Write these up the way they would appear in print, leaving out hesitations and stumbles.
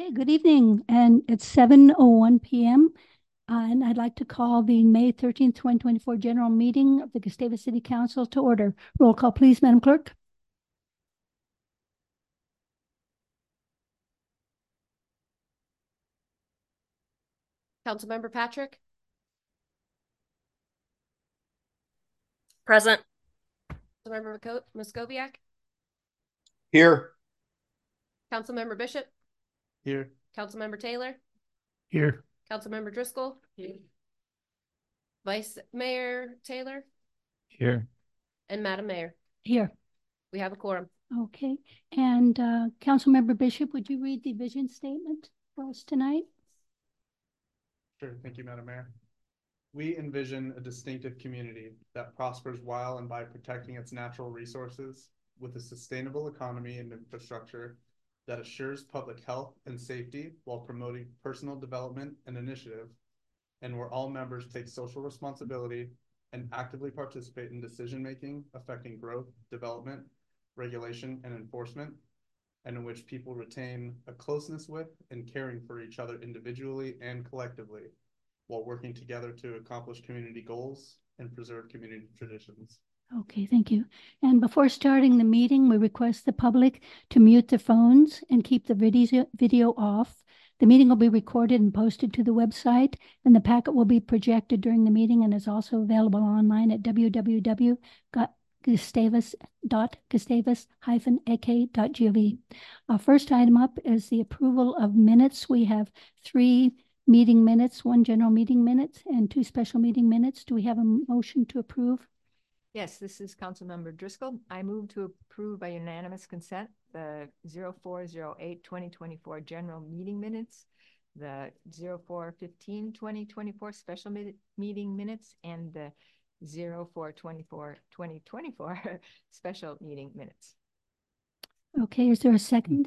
Okay, good evening, and it's 7:01 p.m. And I'd like to call the May 13th, 2024 general meeting of the Gustavus City Council to order. Roll call, please, Madam Clerk. Councilmember Patrick? Present. Councilmember Muscoviac? Here. Councilmember Bishop? Here. Councilmember Taylor? Here. Councilmember Driscoll? Here. Vice Mayor Taylor? Here. And Madam Mayor? Here. We have a quorum. Okay, and Councilmember Bishop, would you read the vision statement for us tonight? Sure. Thank you, Madam Mayor. We envision a distinctive community that prospers while and by protecting its natural resources with a sustainable economy and infrastructure that assures public health and safety while promoting personal development and initiative, and where all members take social responsibility and actively participate in decision-making affecting growth, development, regulation, and enforcement, and in which people retain a closeness with and caring for each other individually and collectively, while working together to accomplish community goals and preserve community traditions. Okay, thank you. And before starting the meeting, we request the public to mute their phones and keep the video off. The meeting will be recorded and posted to the website, and the packet will be projected during the meeting and is also available online at www.gustavus-ak.gov. Our first item up is the approval of minutes. We have 3 meeting minutes, 1 general meeting minutes, and 2 special meeting minutes. Do we have a motion to approve? Yes, this is Councilmember Driscoll. I move to approve by unanimous consent the 04/08/2024 general meeting minutes, the 04/15/2024 special meeting minutes, and the 04/24/2024 special meeting minutes. Okay, is there a second?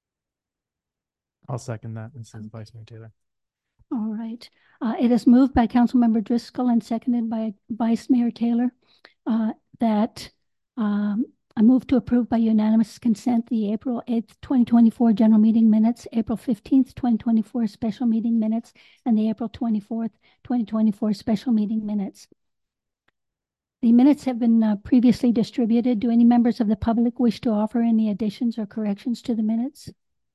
I'll second that. This is Vice Mayor Taylor. All right. It is moved by Councilmember Driscoll and seconded by Vice Mayor Taylor that I move to approve by unanimous consent the April 8th, 2024 general meeting minutes, April 15th, 2024 special meeting minutes, and the April 24th, 2024 special meeting minutes. The minutes have been previously distributed. Do any members of the public wish to offer any additions or corrections to the minutes?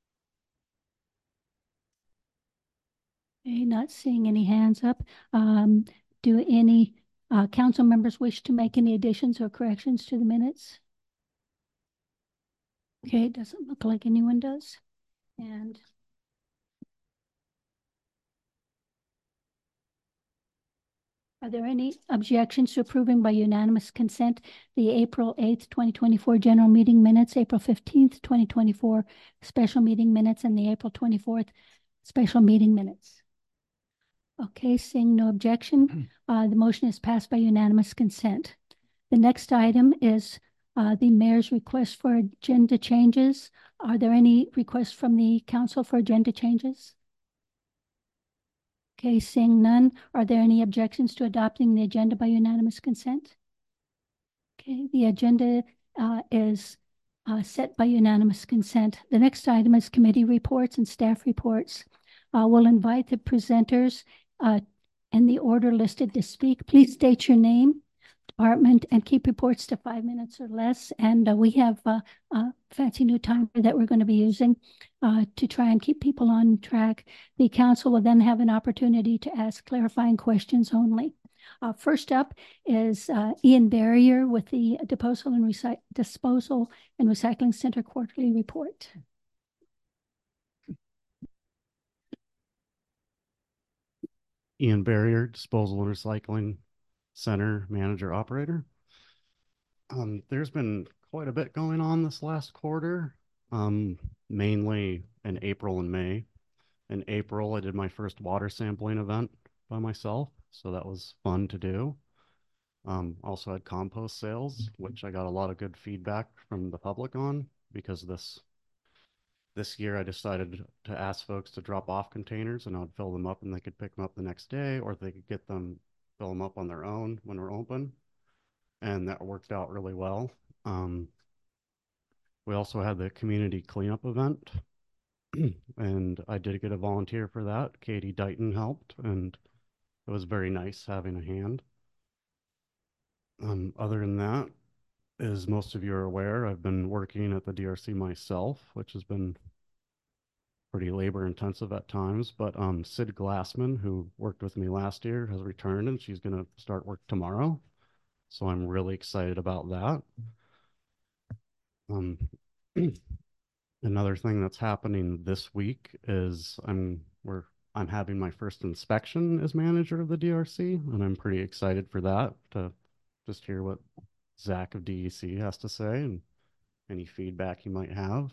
Okay, not seeing any hands up. Do any council members wish to make any additions or corrections to the minutes? Okay, it doesn't look like anyone does. And are there any objections to approving by unanimous consent the April 8th, 2024 general meeting minutes, April 15th, 2024 special meeting minutes, and the April 24th special meeting minutes? Okay, seeing no objection, the motion is passed by unanimous consent. The next item is the mayor's request for agenda changes. Are there any requests from the council for agenda changes? Okay, seeing none, are there any objections to adopting the agenda by unanimous consent? Okay, the agenda is set by unanimous consent. The next item is committee reports and staff reports. We'll invite the presenters in the order listed to speak. Please state your name, department, and keep reports to 5 minutes or less. And we have a fancy new timer that we're going to be using to try and keep people on track. The council will then have an opportunity to ask clarifying questions only. First up is Ian Barrier with the Disposal and Recycling Center quarterly report. Ian Barrier, Disposal and Recycling Center Manager Operator. There's been quite a bit going on this last quarter, mainly in April and May. In April, I did my first water sampling event by myself, so that was fun to do. Also had compost sales, which I got a lot of good feedback from the public on, because this year I decided to ask folks to drop off containers and I would fill them up and they could pick them up the next day, or they could fill them up on their own when we're open. And that worked out really well. We also had the community cleanup event And I did get a volunteer for that. Katie Dighton helped, and it was very nice having a hand. Other than that, as most of you are aware, I've been working at the DRC myself, which has been pretty labor intensive at times. But Sid Glassman, who worked with me last year, has returned, and she's going to start work tomorrow. So I'm really excited about that. Another thing that's happening this week is I'm having my first inspection as manager of the DRC, and I'm pretty excited for that, to just hear what Zach of DEC has to say and any feedback he might have.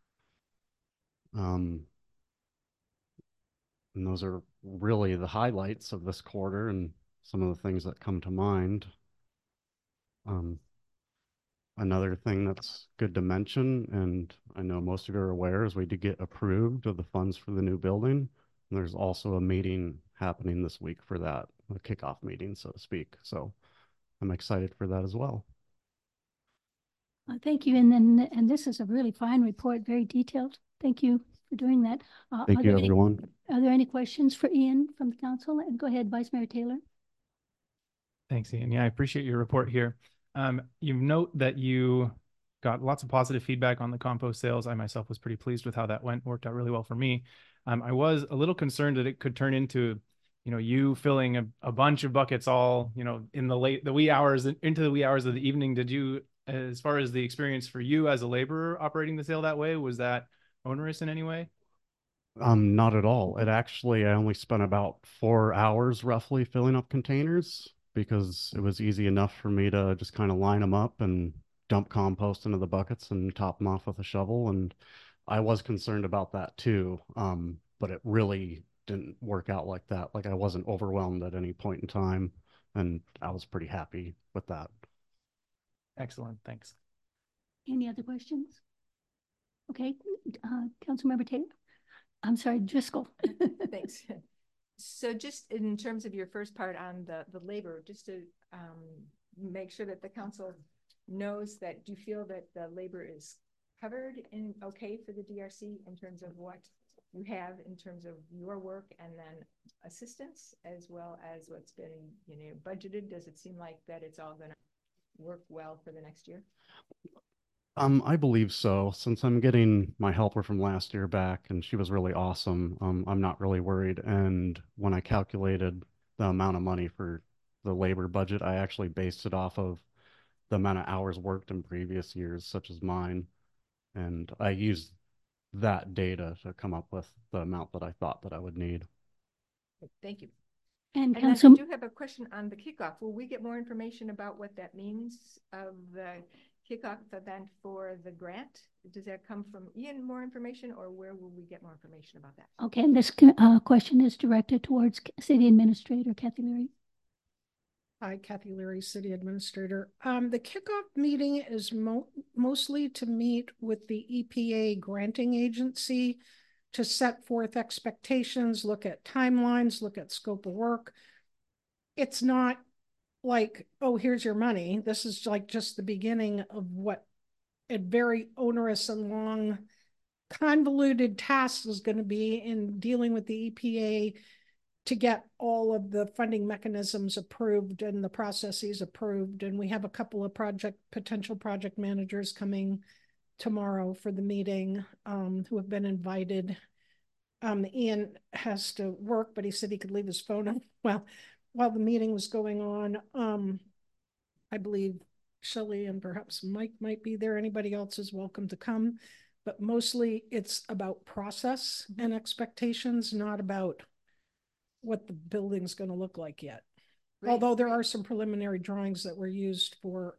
And those are really the highlights of this quarter and some of the things that come to mind. Another thing that's good to mention, and I know most of you are aware, is we did get approved of the funds for the new building. And there's also a meeting happening this week for that, a kickoff meeting, so to speak. So I'm excited for that as well. Thank you. And this is a really fine report, very detailed. Thank you for doing that. Thank you, everyone. Are there any questions for Ian from the council? And go ahead, Vice Mayor Taylor. Thanks, Ian. Yeah, I appreciate your report here. You note that you got lots of positive feedback on the compost sales. I myself was pretty pleased with how that went. Worked out really well for me. I was a little concerned that it could turn into, you filling a bunch of buckets all, in the wee hours, into the wee hours of the evening. Did you, as far as the experience for you as a laborer operating the sale that way, was that onerous in any way? Not at all. I only spent about 4 hours roughly filling up containers, because it was easy enough for me to just kind of line them up and dump compost into the buckets and top them off with a shovel. And I was concerned about that too. But it really didn't work out like that. Like, I wasn't overwhelmed at any point in time, and I was pretty happy with that. Excellent. Thanks. Any other questions? Okay, Councilmember Taylor. I'm sorry, Driscoll. Thanks. So just in terms of your first part on the labor, just to make sure that the council knows that, do you feel that the labor is covered in okay for the DRC in terms of what you have in terms of your work and then assistance, as well as what's been budgeted? Does it seem like that it's all going to work well for the next year? I believe so. Since I'm getting my helper from last year back, and she was really awesome, I'm not really worried. And when I calculated the amount of money for the labor budget, I actually based it off of the amount of hours worked in previous years, such as mine. And I used that data to come up with the amount that I thought that I would need. Thank you. And I Council, do have a question on the kickoff. Will we get more information about what that means of the kickoff event for the grant? Does that come from Ian, more information, or where will we get more information about that? okay, and this question is directed towards City Administrator Kathy Leary. Hi, Kathy Leary, City Administrator. The kickoff meeting is mostly to meet with the EPA granting agency to set forth expectations, look at timelines, look at scope of work. It's not like, oh, here's your money. This is like just the beginning of what a very onerous and long, convoluted task is going to be in dealing with the EPA to get all of the funding mechanisms approved and the processes approved. And we have a couple of potential project managers coming tomorrow for the meeting, who have been invited. Ian has to work, but he said he could leave his phone on while the meeting was going on. I believe Shelley and perhaps Mike might be there. Anybody else is welcome to come, but mostly it's about process and expectations, not about what the building's going to look like yet. Great. Although there are some preliminary drawings that were used for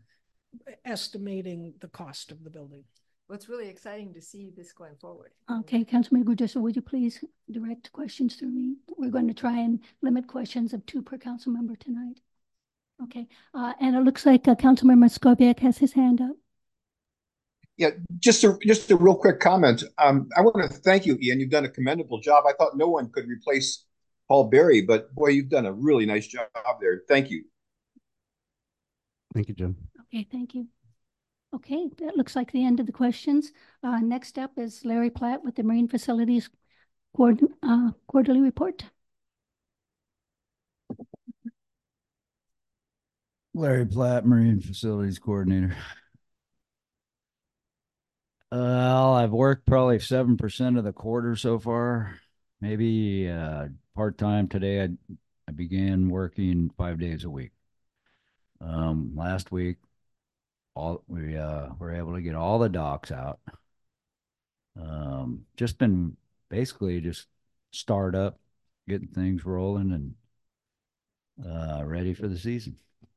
estimating the cost of the building. Well, it's really exciting to see this going forward. Okay, Councilmember Gudis, would you please direct questions through me? We're going to try and limit questions of 2 per council member tonight. Okay, and it looks like Councilmember Skobiak has his hand up. Yeah, just a real quick comment. I want to thank you, Ian. You've done a commendable job. I thought no one could replace Paul Berry, but boy, you've done a really nice job there. Thank you. Thank you, Jim. Okay, thank you. Okay, that looks like the end of the questions. Next up is Larry Platt with the Marine Facilities Quarterly Report. Larry Platt, Marine Facilities Coordinator. Well, I've worked probably 7% of the quarter so far. Maybe part-time today. I began working 5 days a week. Last week, we were able to get all the docks out. Just been basically just start up, getting things rolling, and ready for the season.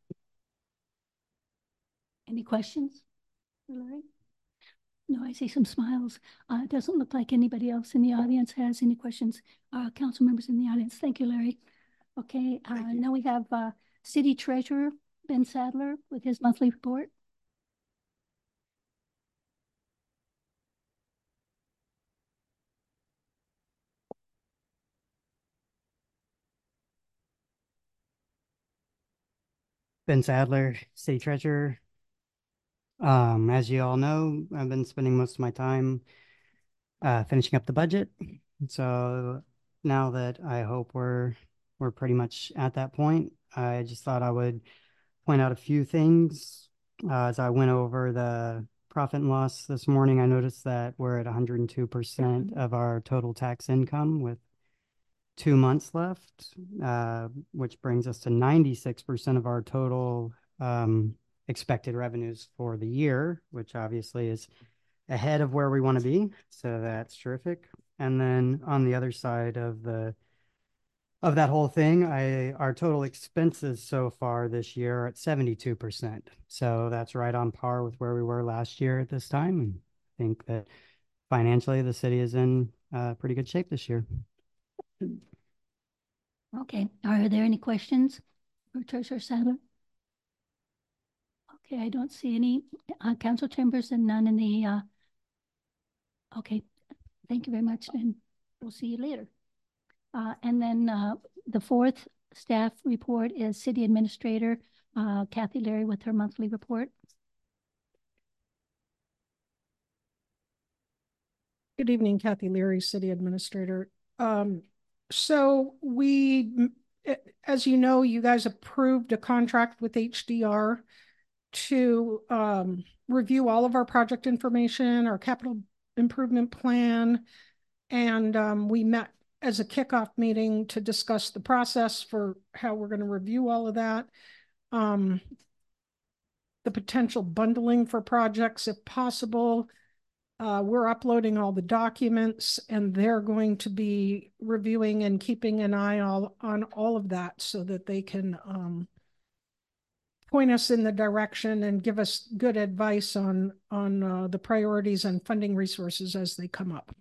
Any questions for Larry? No, I see some smiles. It doesn't look like anybody else in the audience has any questions. Council members in the audience. Thank you, Larry. Okay, now we have City Treasurer Ben Sadler with his monthly report. Ben Sadler, City Treasurer. As you all know, I've been spending most of my time finishing up the budget. So now that I hope we're pretty much at that point, I just thought I would point out a few things. As I went over the profit and loss this morning, I noticed that we're at 102% of our total tax income with 2 months left, which brings us to 96% of our total expected revenues for the year, which obviously is ahead of where we want to be. So that's terrific. And then on the other side of that whole thing, our total expenses so far this year are at 72%. So that's right on par with where we were last year at this time. And I think that financially the city is in pretty good shape this year. Okay, are there any questions for Treasurer Sadler? Okay, I don't see any council chambers and none in the, okay, thank you very much, and we'll see you later. And then the fourth staff report is City Administrator Kathy Leary with her monthly report. Good evening, Kathy Leary, City Administrator. So we, as you know, you guys approved a contract with HDR to review all of our project information, our capital improvement plan, and we met as a kickoff meeting to discuss the process for how we're going to review all of that, the potential bundling for projects if possible. We're uploading all the documents, and they're going to be reviewing and keeping an eye on all of that so that they can point us in the direction and give us good advice on the priorities and funding resources as they come up.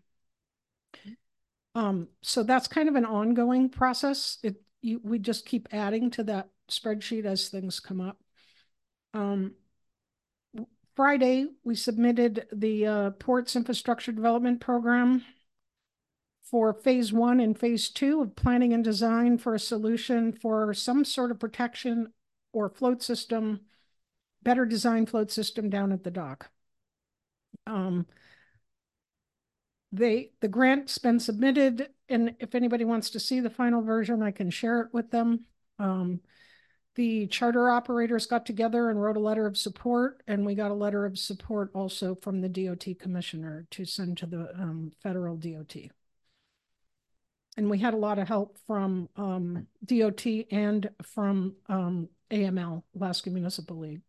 So that's kind of an ongoing process. We just keep adding to that spreadsheet as things come up. Friday, we submitted the Ports Infrastructure Development Program for phase 1 and phase 2 of planning and design for a solution for some sort of protection or float system, better design float system down at the dock. The grant's been submitted, and if anybody wants to see the final version, I can share it with them. The charter operators got together and wrote a letter of support, and we got a letter of support also from the DOT commissioner to send to the federal DOT. And we had a lot of help from DOT and from AML, Alaska Municipal League.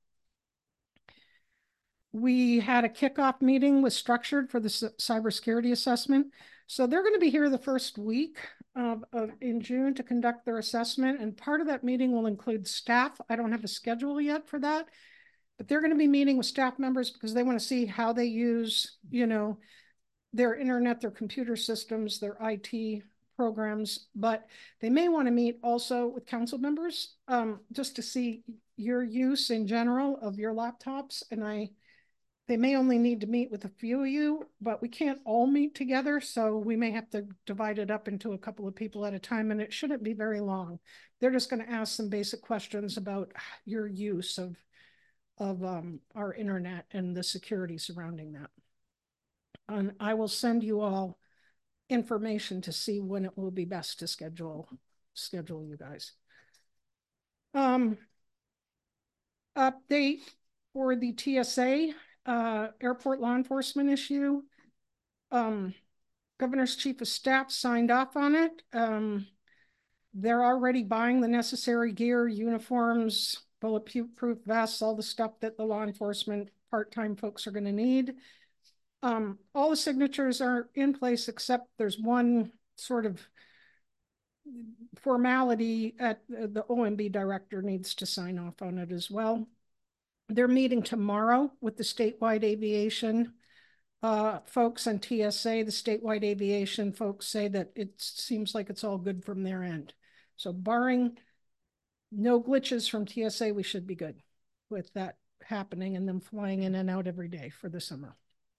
We had a kickoff meeting with Structured for the cybersecurity assessment. So they're going to be here the first week in June to conduct their assessment. And part of that meeting will include staff. I don't have a schedule yet for that, but they're going to be meeting with staff members because they want to see how they use, their internet, their computer systems, their IT programs, but they may want to meet also with council members just to see your use in general of your laptops. And they may only need to meet with a few of you, but we can't all meet together. So we may have to divide it up into a couple of people at a time, and it shouldn't be very long. They're just going to ask some basic questions about your use of our internet and the security surrounding that. And I will send you all information to see when it will be best to schedule you guys. Update for the TSA airport law enforcement issue. Governor's Chief of Staff signed off on it. They're already buying the necessary gear, uniforms, bulletproof vests, all the stuff that the law enforcement part-time folks are going to need. All the signatures are in place, except there's one sort of formality at the OMB director needs to sign off on it as well. They're meeting tomorrow with the statewide aviation folks and TSA. The statewide aviation folks say that it seems like it's all good from their end. So barring no glitches from TSA, we should be good with that happening and them flying in and out every day for the summer.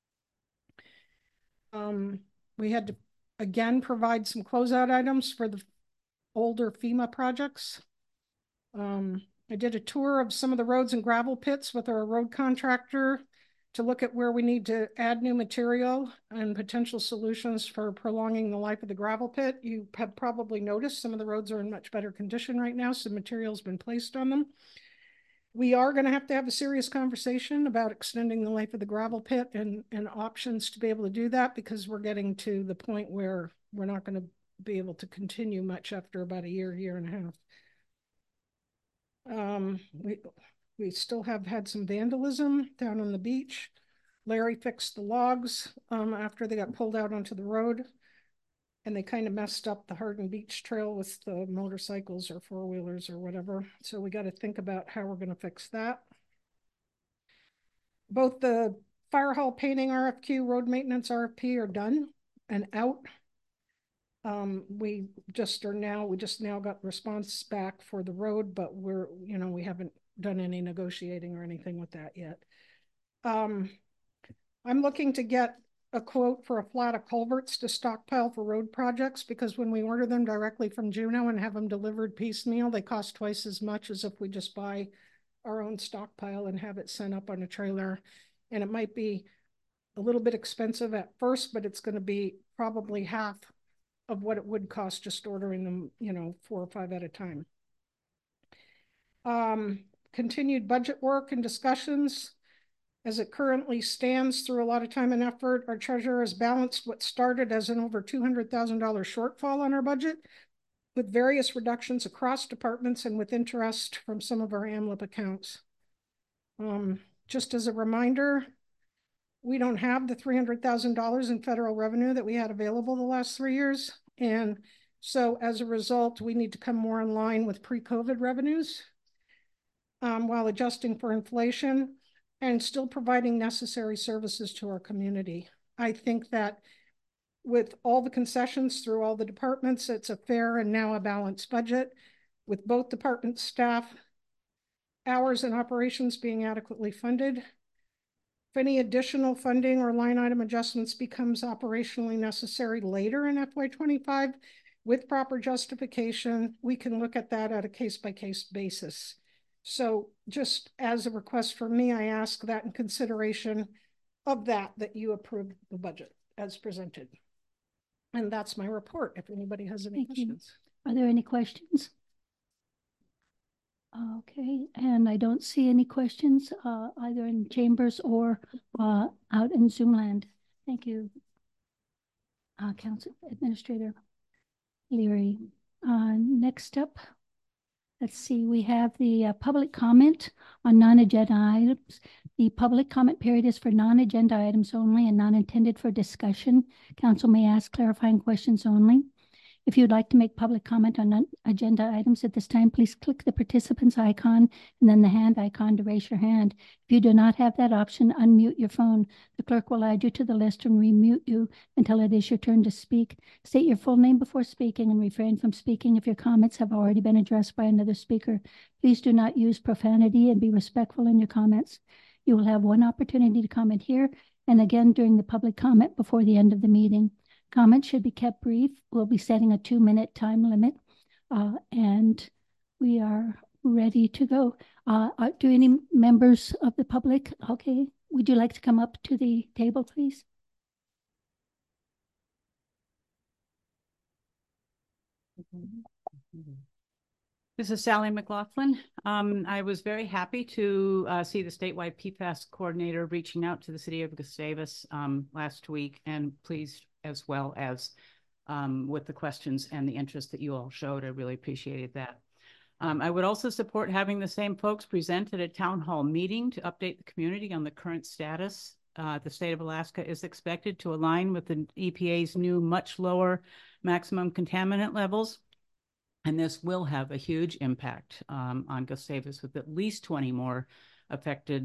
We had to, again, provide some closeout items for the older FEMA projects. I did a tour of some of the roads and gravel pits with our road contractor to look at where we need to add new material and potential solutions for prolonging the life of the gravel pit. You have probably noticed some of the roads are in much better condition right now. Some material's been placed on them. We are going to have a serious conversation about extending the life of the gravel pit and options to be able to do that, because we're getting to the point where we're not going to be able to continue much after about a year and a half. We still have had some vandalism down on the beach. Larry fixed the logs after they got pulled out onto the road, and they kind of messed up the Hardin Beach Trail with the motorcycles or four-wheelers or whatever. So we got to think about how we're going to fix that. Both the fire hall painting RFQ, road maintenance RFP are done and out. We just now got response back for the road, but we haven't done any negotiating or anything with that yet. I'm looking to get a quote for a flat of culverts to stockpile for road projects, because when we order them directly from Juneau and have them delivered piecemeal, they cost twice as much as if we just buy our own stockpile and have it sent up on a trailer. And it might be a little bit expensive at first, but it's going to be probably half of what it would cost just ordering them, 4 or 5 at a time. Continued budget work and discussions. As it currently stands, through a lot of time and effort, our treasurer has balanced what started as an over $200,000 shortfall on our budget with various reductions across departments and with interest from some of our AMLIP accounts. Just as a reminder, we don't have the $300,000 in federal revenue that we had available the last 3 years. And so as a result, we need to come more in line with pre-COVID revenues while adjusting for inflation and still providing necessary services to our community. I think that with all the concessions through all the departments, it's a fair and now a balanced budget, with both department staff, hours and operations being adequately funded. If any additional funding or line item adjustments becomes operationally necessary later in FY25 with proper justification, we can look at that at a case-by-case basis. So just as a request for me, I ask that in consideration of that you approve the budget as presented. And that's my report, if anybody has any questions. Are there any questions? Okay, and I don't see any questions either in chambers or out in Zoom land. Thank you, Council Administrator Leary. Next up, let's see, we have the public comment on non-agenda items. The public comment period is for non-agenda items only and not intended for discussion. Council may ask clarifying questions only. If you'd like to make public comment on non-agenda items at this time, please click the participants icon and then the hand icon to raise your hand. If you do not have that option, unmute your phone. The clerk will add you to the list and remute you until it is your turn to speak. State your full name before speaking and refrain from speaking if your comments have already been addressed by another speaker. Please do not use profanity and be respectful in your comments. You will have one opportunity to comment here and again during the public comment before the end of the meeting. Comments should be kept brief. We'll be setting a 2-minute time limit, and we are ready to go. Do any members of the public, okay, would you like to come up to the table, please? This is Sally McLaughlin. I was very happy to see the statewide PFAS coordinator reaching out to the city of Gustavus last week, and pleased as well as with the questions and the interest that you all showed. I really appreciated that. I would also support having the same folks present at a town hall meeting to update the community on the current status. The state of Alaska is expected to align with the EPA's new much lower maximum contaminant levels. And this will have a huge impact on Gustavus, with at least 20 more affected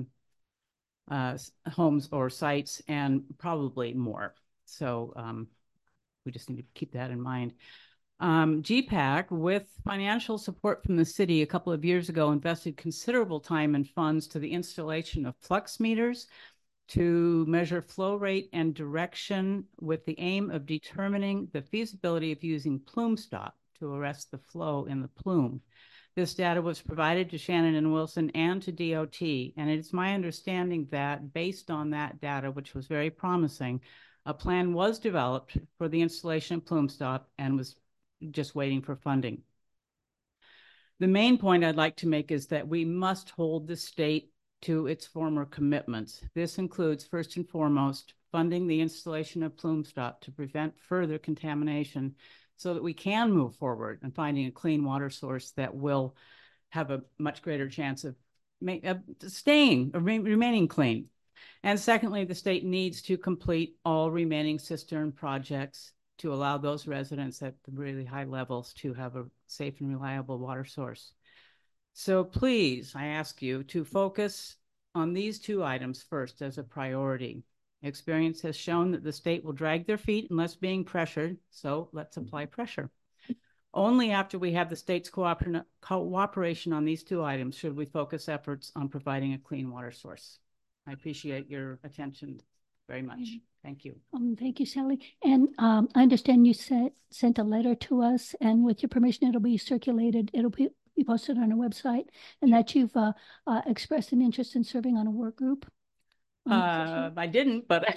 homes or sites, and probably more. So we just need to keep that in mind. GPAC, with financial support from the city a couple of years ago, invested considerable time and funds to the installation of flux meters to measure flow rate and direction, with the aim of determining the feasibility of using plume stop to arrest the flow in the plume. This data was provided to Shannon and Wilson and to DOT, and it's my understanding that based on that data, which was very promising, a plan was developed for the installation of plume stop and was just waiting for funding. The main point I'd like to make is that we must hold the state to its former commitments. This includes, first and foremost, funding the installation of plume stop to prevent further contamination, so that we can move forward and finding a clean water source that will have a much greater chance of remaining clean. And secondly, the state needs to complete all remaining cistern projects to allow those residents at the really high levels to have a safe and reliable water source. So please, I ask you to focus on these two items first as a priority. Experience has shown that the state will drag their feet unless being pressured, so let's apply pressure. Only after we have the state's cooperation on these two items should we focus efforts on providing a clean water source. I appreciate your attention very much. Thank you. Thank you, Sally. And I understand you sent a letter to us, and with your permission, it'll be circulated. It'll be posted on our website, and that you've expressed an interest in serving on a work group. I didn't, but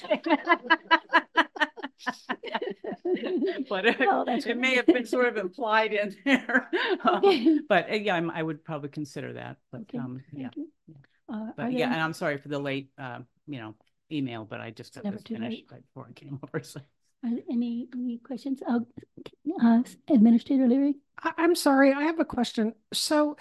but it may have been sort of implied in there. But yeah, I would probably consider that. But Okay, yeah, but yeah, and I'm sorry for the late, email, but I just got never this too finished late. right before I came over. So. Any questions? Administrator Leary? I'm sorry, I have a question. So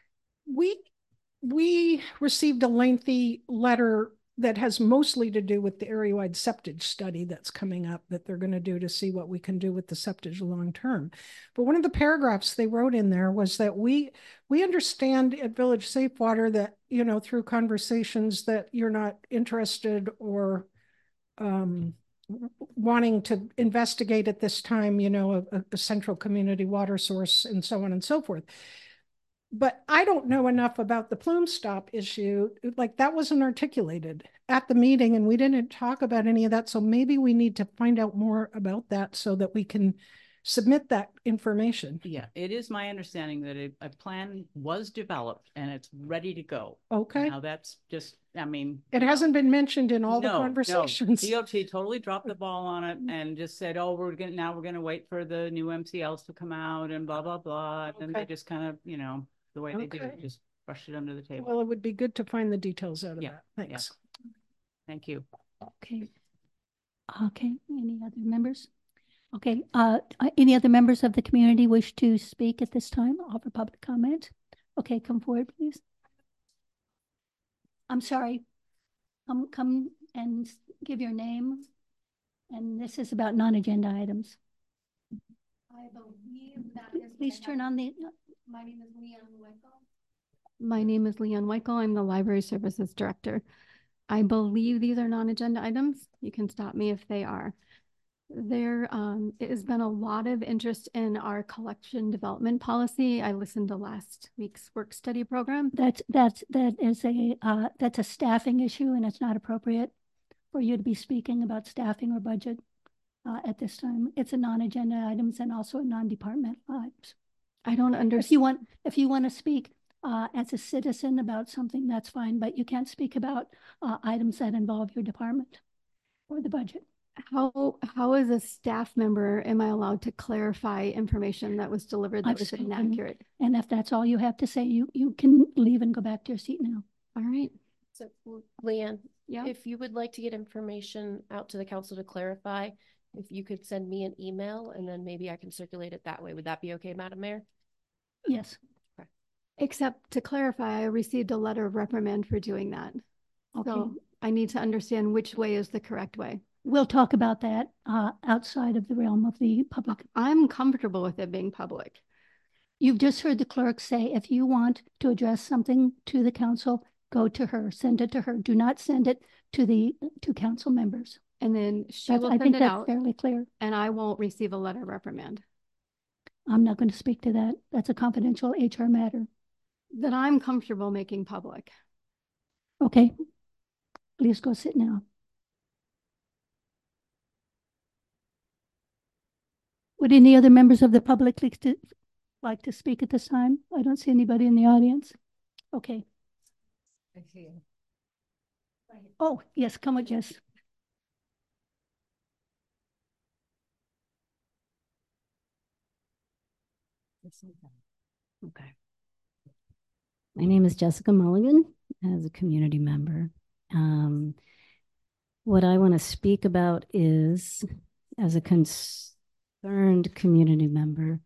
we received a lengthy letter that has mostly to do with the area-wide septage study that's coming up that they're going to do to see what we can do with the septage long term. But one of the paragraphs they wrote in there was that we understand at Village Safe Water that, through conversations that you're not interested or wanting to investigate at this time, a central community water source and so on and so forth. But I don't know enough about the plume stop issue. Like, that wasn't articulated at the meeting, and we didn't talk about any of that. So maybe we need to find out more about that so that we can submit that information. Yeah, it is my understanding that a plan was developed and it's ready to go. Okay. Now that's just, it hasn't been mentioned in all the conversations. No. DOT totally dropped the ball on it and just said, oh, we're gonna wait for the new MCLs to come out and blah, blah, blah. And then they just kind of, the way they do it, just brushed it under the table. Well, it would be good to find the details out of that. Thanks. Yeah. Thank you. Okay. Okay, any other members? Okay, any other members of the community wish to speak at this time, offer public comment? Okay, come forward, please. I'm sorry. Come and give your name. And this is about non-agenda items. I believe that is. Please turn on the. My name is Leanne Weichel. I'm the Library Services Director. I believe these are non-agenda items. You can stop me if they are. There has been a lot of interest in our collection development policy. I listened to last week's work study program. That's a staffing issue, and it's not appropriate for you to be speaking about staffing or budget at this time. It's a non-agenda items and also a non-departmental items. I don't If understand. you want to speak as a citizen about something, that's fine, but you can't speak about items that involve your department or the budget. How as a staff member am I allowed to clarify information that was delivered that I've was spoken, inaccurate? and if that's all you have to say, you can leave and go back to your seat now. All right. So, Leanne, Yeah. if you would like to get information out to the council to clarify, if you could send me an email and then maybe I can circulate it that way. Would that be okay, Madam Mayor? Yes. Except to clarify, I received a letter of reprimand for doing that. Okay. So I need to understand which way is the correct way. We'll talk about that outside of the realm of the public. I'm comfortable with it being public. You've just heard the clerk say, if you want to address something to the council, go to her, send it to her. Do not send it to council members. And then she That's, will I send think it that's out fairly clear. and I won't receive a letter of reprimand. I'm not going to speak to that. That's a confidential HR matter. That I'm comfortable making public. Okay. Please go sit now. Would any other members of the public like to speak at this time? I don't see anybody in the audience. Okay. I see. Oh, yes, come with Jess. Okay. My name is Jessica Mulligan as a community member. What I want to speak about is, as a concerned community member,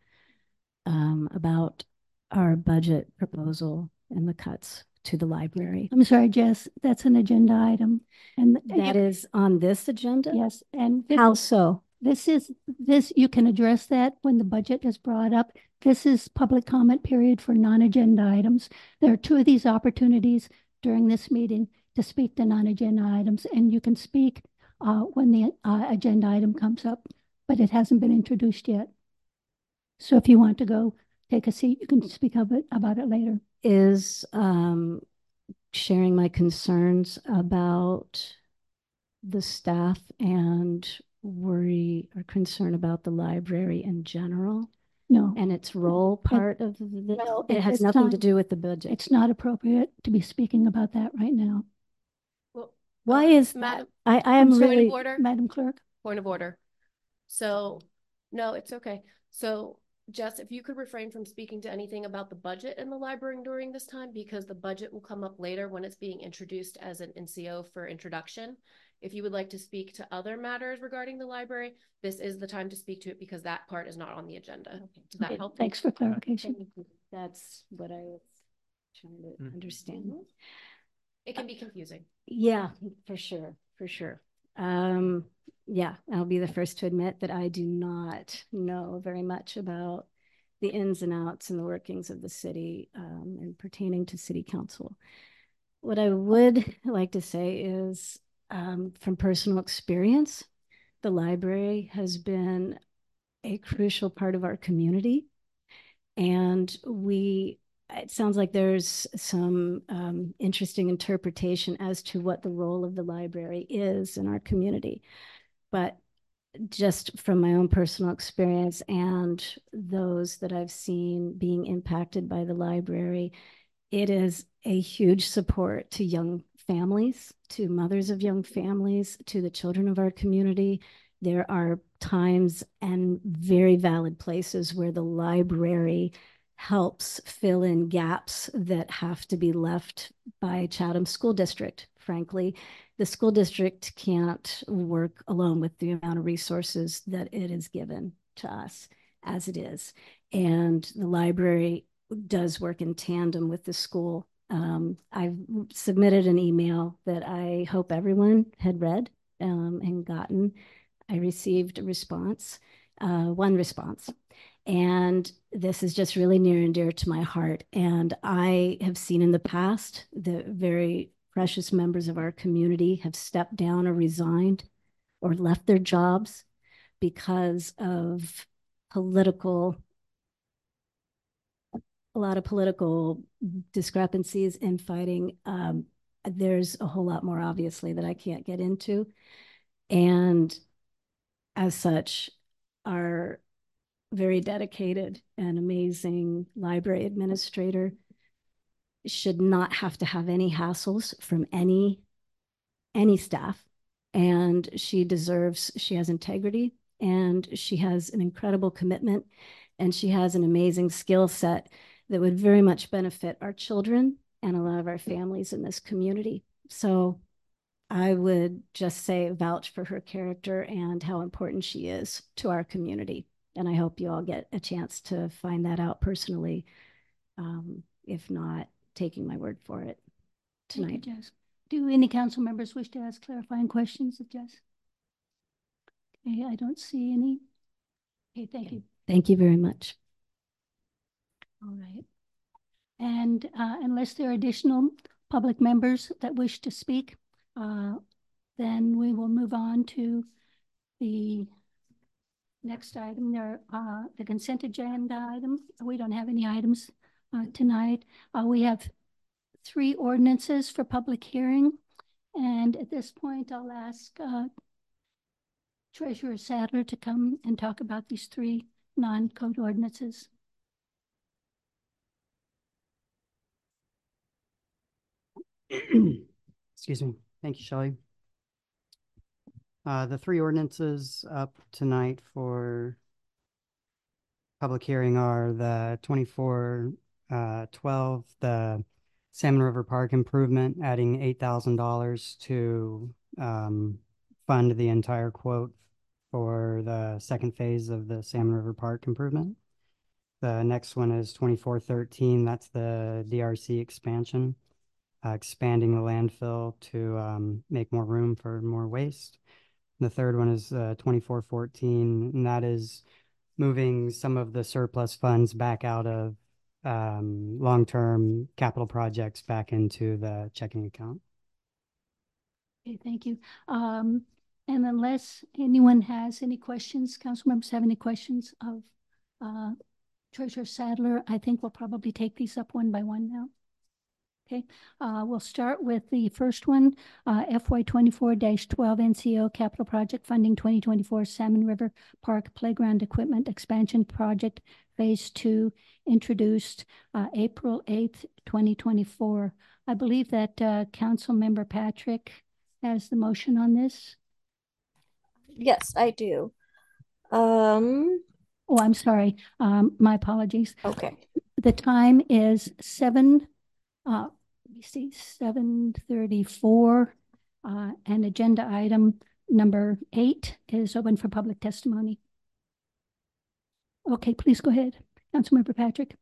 about our budget proposal and the cuts to the library. I'm sorry, Jess, that's an agenda item. And That is on this agenda? Yes, and How so? This, you can address that when the budget is brought up. This is public comment period for non-agenda items. There are two of these opportunities during this meeting to speak to non-agenda items, and you can speak when the agenda item comes up, but it hasn't been introduced yet. So if you want to go take a seat, you can speak about it later. Is sharing my concerns about the staff and worry or concern about the library in general? No. And its role part of the, No, it has it's nothing not. to do with the budget. It's not appropriate to be speaking about that right now. Well, Why is Madam, that? I am really, Madam Clerk. Point of order. So, no, it's okay. So, Jess, if you could refrain from speaking to anything about the budget in the library during this time, because the budget will come up later when it's being introduced as an NCO for introduction. If you would like to speak to other matters regarding the library, this is the time to speak to it because that part is not on the agenda. Okay. Does that help? Thanks for clarification. that's what I was trying to understand. It can be confusing. Yeah, for sure. For sure. Yeah, I'll be the first to admit that I do not know very much about the ins and outs and the workings of the city and pertaining to city council. What I would like to say is, from personal experience, the library has been a crucial part of our community. And it sounds like there's some interesting interpretation as to what the role of the library is in our community. But just from my own personal experience and those that I've seen being impacted by the library, it is a huge support to young families, to mothers of young families, to the children of our community. There are times and very valid places where the library helps fill in gaps that have to be left by Chatham School District. Frankly, the school district can't work alone with the amount of resources that it is given to us as it is. And the library does work in tandem with the school. I've submitted an email that I hope everyone had read and gotten. I received a response, one response. And this is just really near and dear to my heart. And I have seen in the past the very precious members of our community have stepped down or resigned or left their jobs because of a lot of political discrepancies and fighting. There's a whole lot more, obviously, that I can't get into. And as such, our very dedicated and amazing library administrator, should not have to have any hassles from any staff. And she has integrity, and she has an incredible commitment, and she has an amazing skill set that would very much benefit our children and a lot of our families in this community. So I would just say vouch for her character and how important she is to our community. And I hope you all get a chance to find that out personally, if not taking my word for it tonight. Thank you, Jess. Do any council members wish to ask clarifying questions of Jess? Okay, I don't see any. Okay, thank you. Thank you very much. All right. And unless there are additional public members that wish to speak, then we will move on to the next item. There, the consent agenda item. We don't have any items tonight. We have 3 ordinances for public hearing. And at this point, I'll ask Treasurer Sadler to come and talk about these 3 non-code ordinances. Excuse me. Thank you, Shelley. The 3 ordinances up tonight for public hearing are the 2412, the Salmon River Park improvement, adding $8,000 to fund the entire quote for the second phase of the Salmon River Park improvement. The next one is 2413. That's the DRC expansion, expanding the landfill to make more room for more waste. The third one is 2414, and that is moving some of the surplus funds back out of long-term capital projects back into the checking account. Okay, thank you. And unless anyone has any questions, council members have any questions of Treasurer Sadler, I think we'll probably take these up one by one now. Okay, we'll start with the first one, FY24-12 NCO Capital Project Funding 2024 Salmon River Park Playground Equipment Expansion Project Phase 2, introduced April 8th, 2024. I believe that Council Member Patrick has the motion on this. Yes, I do. Oh, I'm sorry. My apologies. Okay. The time is 7:34, and agenda item number 8 is open for public testimony. Okay, please go ahead, Councilmember Patrick.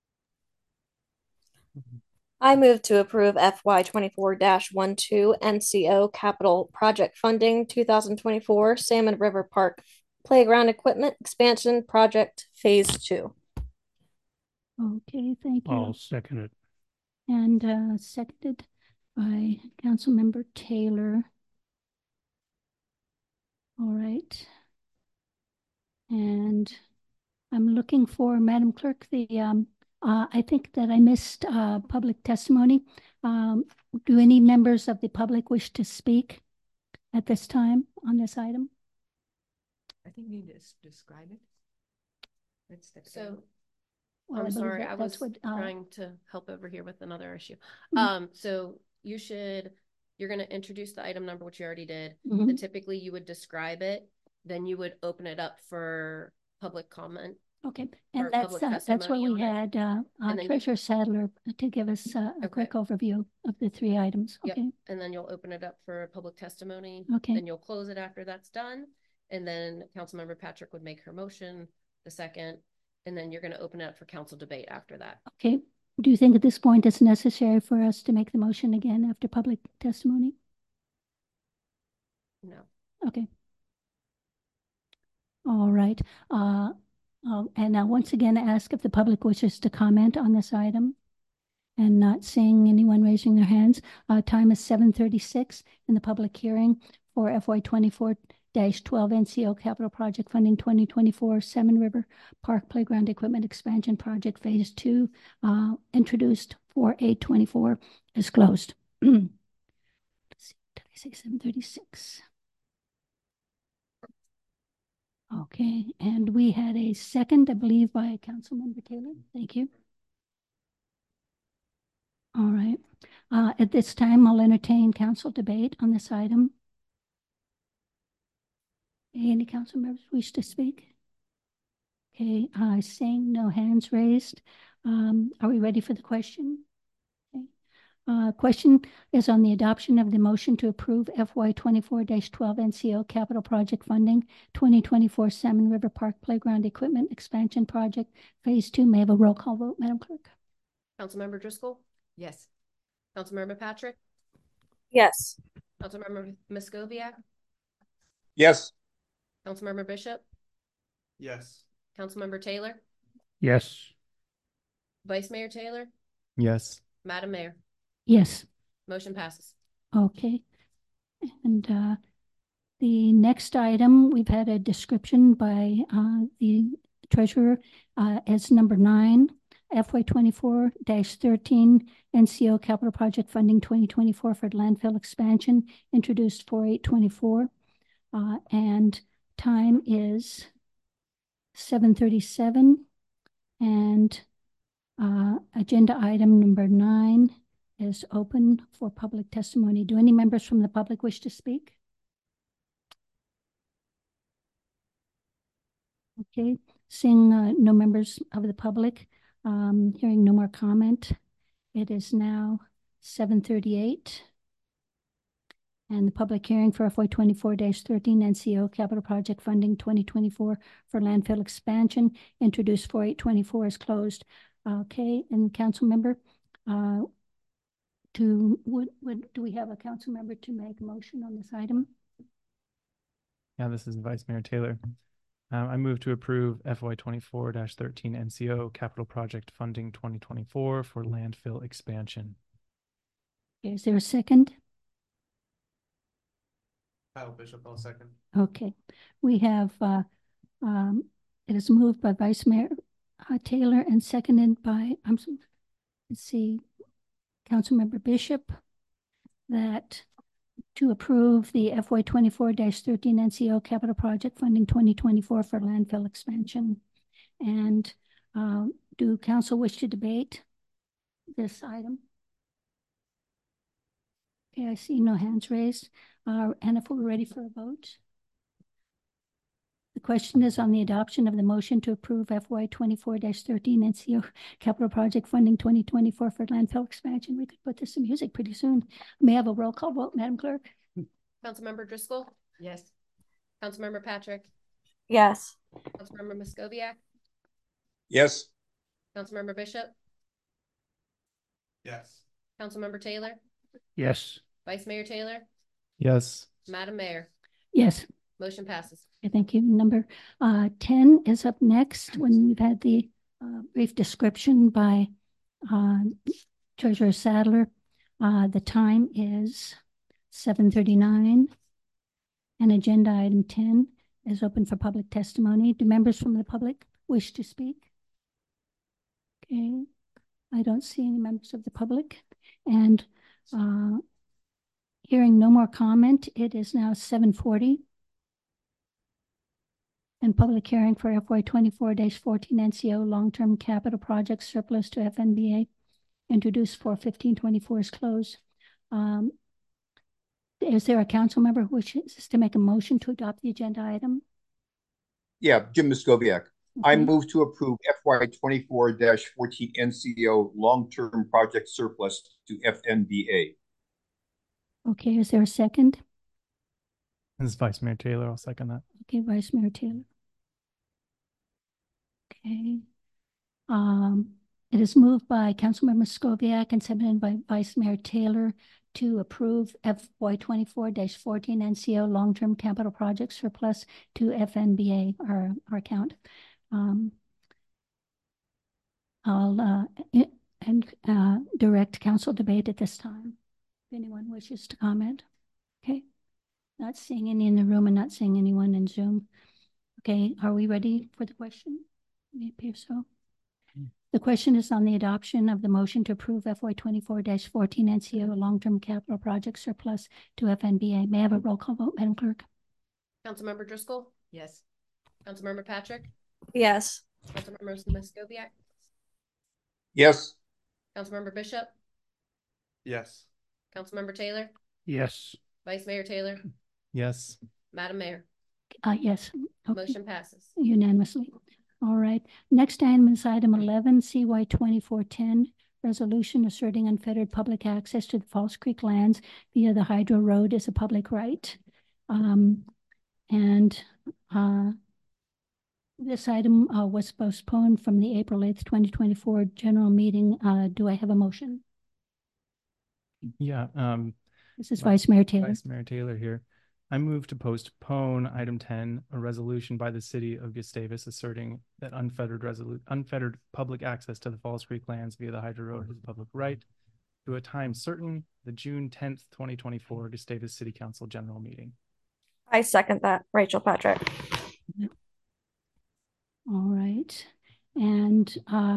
I move to approve FY24-12 NCO Capital Project Funding 2024 Salmon River Park Playground Equipment Expansion Project Phase 2. Okay, thank you. I'll second it. And seconded by Councilmember Taylor. All right. And I'm looking for, Madam Clerk, I think that I missed public testimony. Do any members of the public wish to speak at this time on this item? I think you need to describe it. So, Well, I'm sorry, I was what, trying to help over here with another issue. So you're going to introduce the item number, which you already did. Then typically you would describe it, then you would open it up for public comment. Okay, and that's what we had Treasurer Sadler to give us a quick overview of the 3 items. Okay. Yep. And then you'll open it up for public testimony. Okay. Then you'll close it after that's done. And then Councilmember Patrick would make her motion, the second, and then you're going to open it up for council debate after that. Okay. Do you think at this point it's necessary for us to make the motion again after public testimony? No. Okay. All right. And now once again, ask if the public wishes to comment on this item. And not seeing anyone raising their hands. Time is 7:36 in the public hearing for FY24-12 NCO Capital Project Funding 2024 Salmon River Park Playground Equipment Expansion Project Phase 2, introduced for 8/24, is closed. Let's see, did I say 7:36? Okay, and we had a second, I believe, by Councilmember Taylor. Thank you. All right. At this time, I'll entertain council debate on this item. Any council members wish to speak? Okay, seeing no hands raised. Are we ready for the question? Okay. Question is on the adoption of the motion to approve FY 24-12 NCO capital project funding 2024 Salmon River Park Playground Equipment Expansion Project Phase 2. May I have a roll call vote, Madam Clerk? Councilmember Driscoll? Yes. Councilmember Patrick? Yes. Councilmember Moscoviac? Yes. Councilmember Bishop? Yes. Councilmember Taylor? Yes. Vice Mayor Taylor? Yes. Madam Mayor? Yes. Motion passes. Okay. And the next item, we've had a description by the treasurer as number 9, FY 24-13 NCO capital project funding 2024 for landfill expansion, introduced 4/8/24. And time is 7:37. And agenda item number 9 is open for public testimony. Do any members from the public wish to speak? Okay, seeing no members of the public, hearing no more comment, it is now 7:38. And the public hearing for FY 24-13 NCO capital project funding 2024 for landfill expansion, introduced 4/8/24, is closed. Okay, and council member, do we have a council member to make a motion on this item? Yeah, this is Vice Mayor Taylor. I move to approve FY 24-13 NCO capital project funding 2024 for landfill expansion. Is there a second? Kyle Bishop, I'll second. Okay, we have, it is moved by Vice Mayor Taylor and seconded by, let's see, Councilmember Bishop, that to approve the FY 24-13 NCO capital project funding 2024 for landfill expansion. And do council wish to debate this item? Okay, I see no hands raised. And if we're ready for a vote. The question is on the adoption of the motion to approve FY 24-13 NCO capital project funding 2024 for landfill expansion. We could put this in music pretty soon. May I have a roll call vote, Madam Clerk? Councilmember Driscoll? Yes. Councilmember Patrick? Yes. Councilmember Moscoviac? Yes. Councilmember Bishop? Yes. Councilmember Taylor? Yes. Vice Mayor Taylor? Yes. Madam Mayor? Yes. Motion passes. Okay, thank you. Number 10 is up next when we've had the brief description by Treasurer Sadler. The time is 7:39, and agenda item 10 is open for public testimony. Do members from the public wish to speak? Okay, I don't see any members of the public. And hearing no more comment, it is now 7:40. And public hearing for FY 24-14 NCO long-term capital project surplus to FNBA, introduced for 15/24, is closed. Is there a council member who wishes to make a motion to adopt the agenda item? Yeah, Jim Moscoviac. I Okay. move to approve FY 24-14 NCO long-term project surplus to FNBA. Okay, is there a second? This is Vice Mayor Taylor. I'll second that. Okay, Vice Mayor Taylor. Okay. It is moved by Councilmember Moscoviac and seconded by Vice Mayor Taylor to approve FY 24-14 NCO long-term capital project surplus to FNBA, our account. I'll direct council debate at this time. If anyone wishes to comment. Okay. Not seeing any in the room and not seeing anyone in Zoom. Okay, are we ready for the question? It appears so. The question is on the adoption of the motion to approve FY 24-14 NCO long-term capital project surplus to FNBA. May I have a roll call vote, Madam Clerk? Councilmember Driscoll? Yes. Councilmember Patrick, Yes. Councilmember Muscoviac, Yes. Councilmember Bishop, Yes. Councilmember Taylor, Yes. Vice Mayor Taylor, Yes. Madam Mayor. Yes. Okay. Motion passes. Unanimously. All right. Next item is item 11, CY 2410, resolution asserting unfettered public access to the Falls Creek lands via the Hydro Road as a public right. This item was postponed from the April 8th, 2024 general meeting. Do I have a motion? Yeah. This is Vice Mayor Taylor. Vice Mayor Taylor here. I move to postpone item 10, a resolution by the city of Gustavus asserting that unfettered public access to the Falls Creek lands via the Hydro Road is a public right to a time certain, the June 10th, 2024 Gustavus City Council general meeting. I second that. Rachel Patrick. All right. And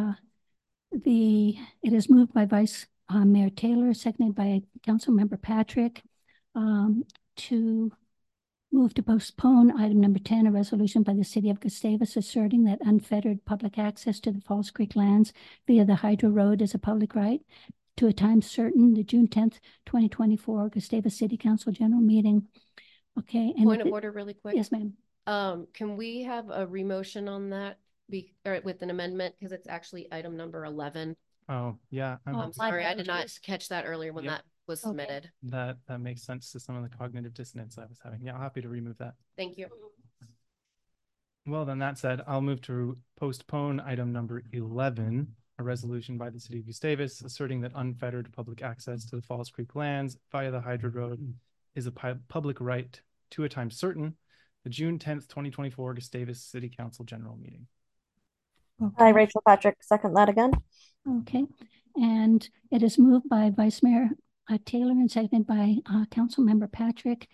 it is moved by Vice Mayor Taylor, seconded by Councilmember Patrick, to move to postpone item number 10, a resolution by the city of Gustavus asserting that unfettered public access to the Falls Creek lands via the Hydro Road is a public right to a time certain, the June 10th, 2024 Gustavus City Council general meeting. Okay. And Point of order really quick. Yes, ma'am. Can we have a remotion on that or with an amendment? Because it's actually item number 11. Oh, yeah. I'm sorry, I did not catch that earlier when that was submitted. That makes sense to some of the cognitive dissonance I was having. Yeah, I'm happy to remove that. Thank you. Well, then that said, I'll move to postpone item number 11, a resolution by the city of Gustavus asserting that unfettered public access to the Falls Creek lands via the Hydro Road is a public right to a time certain, the June 10th, 2024 Gustavus City Council general meeting. Okay. I, Rachel Patrick, second that again. Okay. And it is moved by Vice Mayor Taylor and seconded by Councilmember Patrick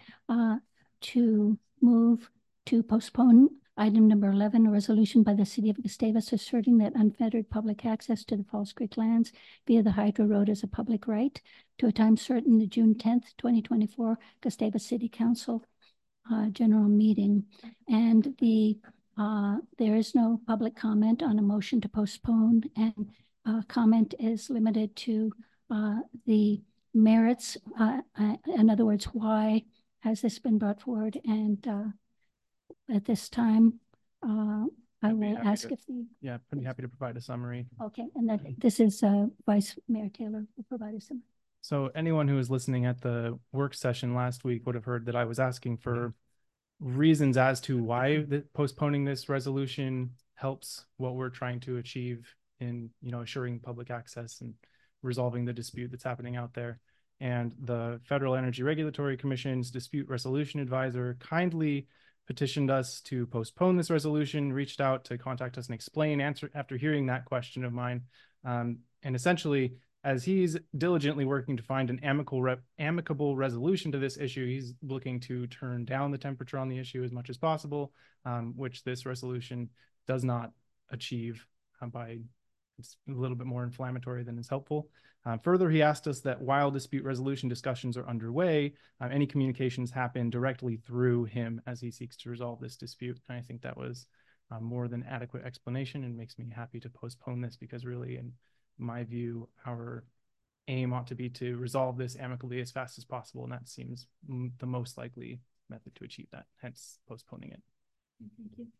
to move to postpone item number 11, a resolution by the city of Gustavus asserting that unfettered public access to the Falls Creek lands via the Hydro Road is a public right to a time certain, the June 10th, 2024 Gustavus City Council general meeting. And there is no public comment on a motion to postpone, and comment is limited to the merits. In other words, why has this been brought forward? And at this time, I will ask if the... Yeah, pretty happy to provide a summary. Okay, and that this is Vice Mayor Taylor will provide a summary. So anyone who was listening at the work session last week would have heard that I was asking for reasons as to why postponing this resolution helps what we're trying to achieve in, assuring public access and resolving the dispute that's happening out there. And the Federal Energy Regulatory Commission's dispute resolution advisor kindly petitioned us to postpone this resolution, reached out to contact us and explain after hearing that question of mine. And essentially, as he's diligently working to find an amicable resolution to this issue, he's looking to turn down the temperature on the issue as much as possible, which this resolution does not achieve by it's a little bit more inflammatory than is helpful. Further, he asked us that while dispute resolution discussions are underway, any communications happen directly through him as he seeks to resolve this dispute. And I think that was more than adequate explanation and makes me happy to postpone this because really, in my view, our aim ought to be to resolve this amicably as fast as possible. And that seems the most likely method to achieve that, hence postponing it. Thank you.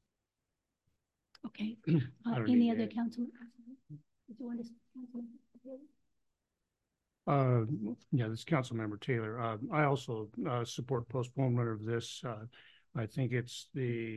Okay. Any other councilman? Yeah, this is Councilmember Taylor. I also support postponement of this. I think it's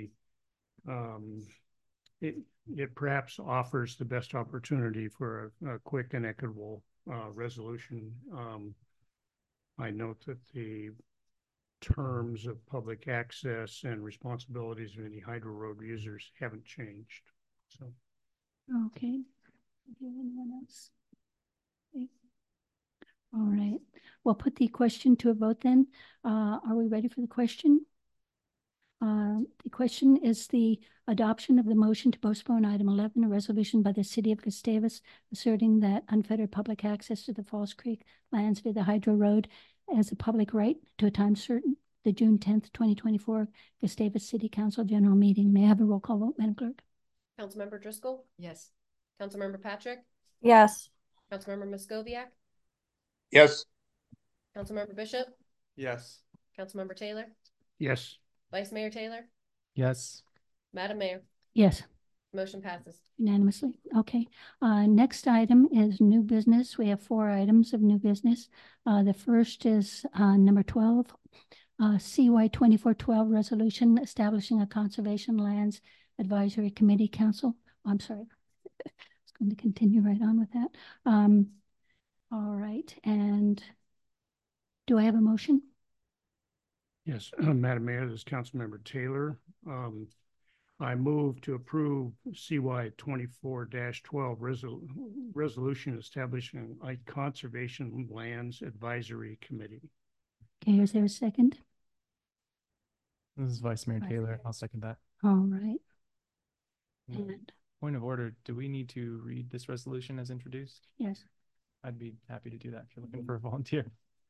it perhaps offers the best opportunity for a quick and equitable resolution. I note that the terms of public access and responsibilities of any Hydro Road users haven't changed. So, okay. Anyone else? Okay. All right. We'll put the question to a vote then. Are we ready for the question? The question is the adoption of the motion to postpone item 11, a resolution by the city of Gustavus asserting that unfettered public access to the Falls Creek lands via the Hydro Road as a public right to a time certain, the June 10th, 2024 Gustavus City Council General Meeting. May I have a roll call vote, Madam Clerk? Councilmember Driscoll? Yes. Councilmember Patrick? Yes. Councilmember Muscoviac? Yes. Councilmember Bishop? Yes. Councilmember Taylor? Yes. Vice Mayor Taylor? Yes. Madam Mayor? Yes. Motion passes. Unanimously. Okay. Next item is new business. We have 4 items of new business. The first is number 12, CY 2412 resolution establishing a conservation lands advisory committee council. I'm sorry. I was going to continue right on with that. All right. And do I have a motion? Yes, Madam Mayor, this is Councilmember Taylor. I move to approve CY 24-12 resolution establishing a conservation lands advisory committee. Okay, is there a second? This is Vice Mayor Vice Taylor. Mayor. I'll second that. All right. And Point of order, do we need to read this resolution as introduced? yes. I'd be happy to do that if you're looking for a volunteer.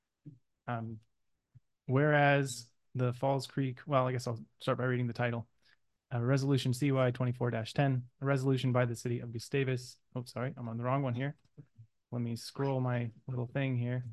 Whereas the Falls Creek, well, I guess I'll start by reading the title. Resolution CY 24-10, a resolution by the city of Gustavus. Oh, sorry, I'm on the wrong one here. Let me scroll my little thing here.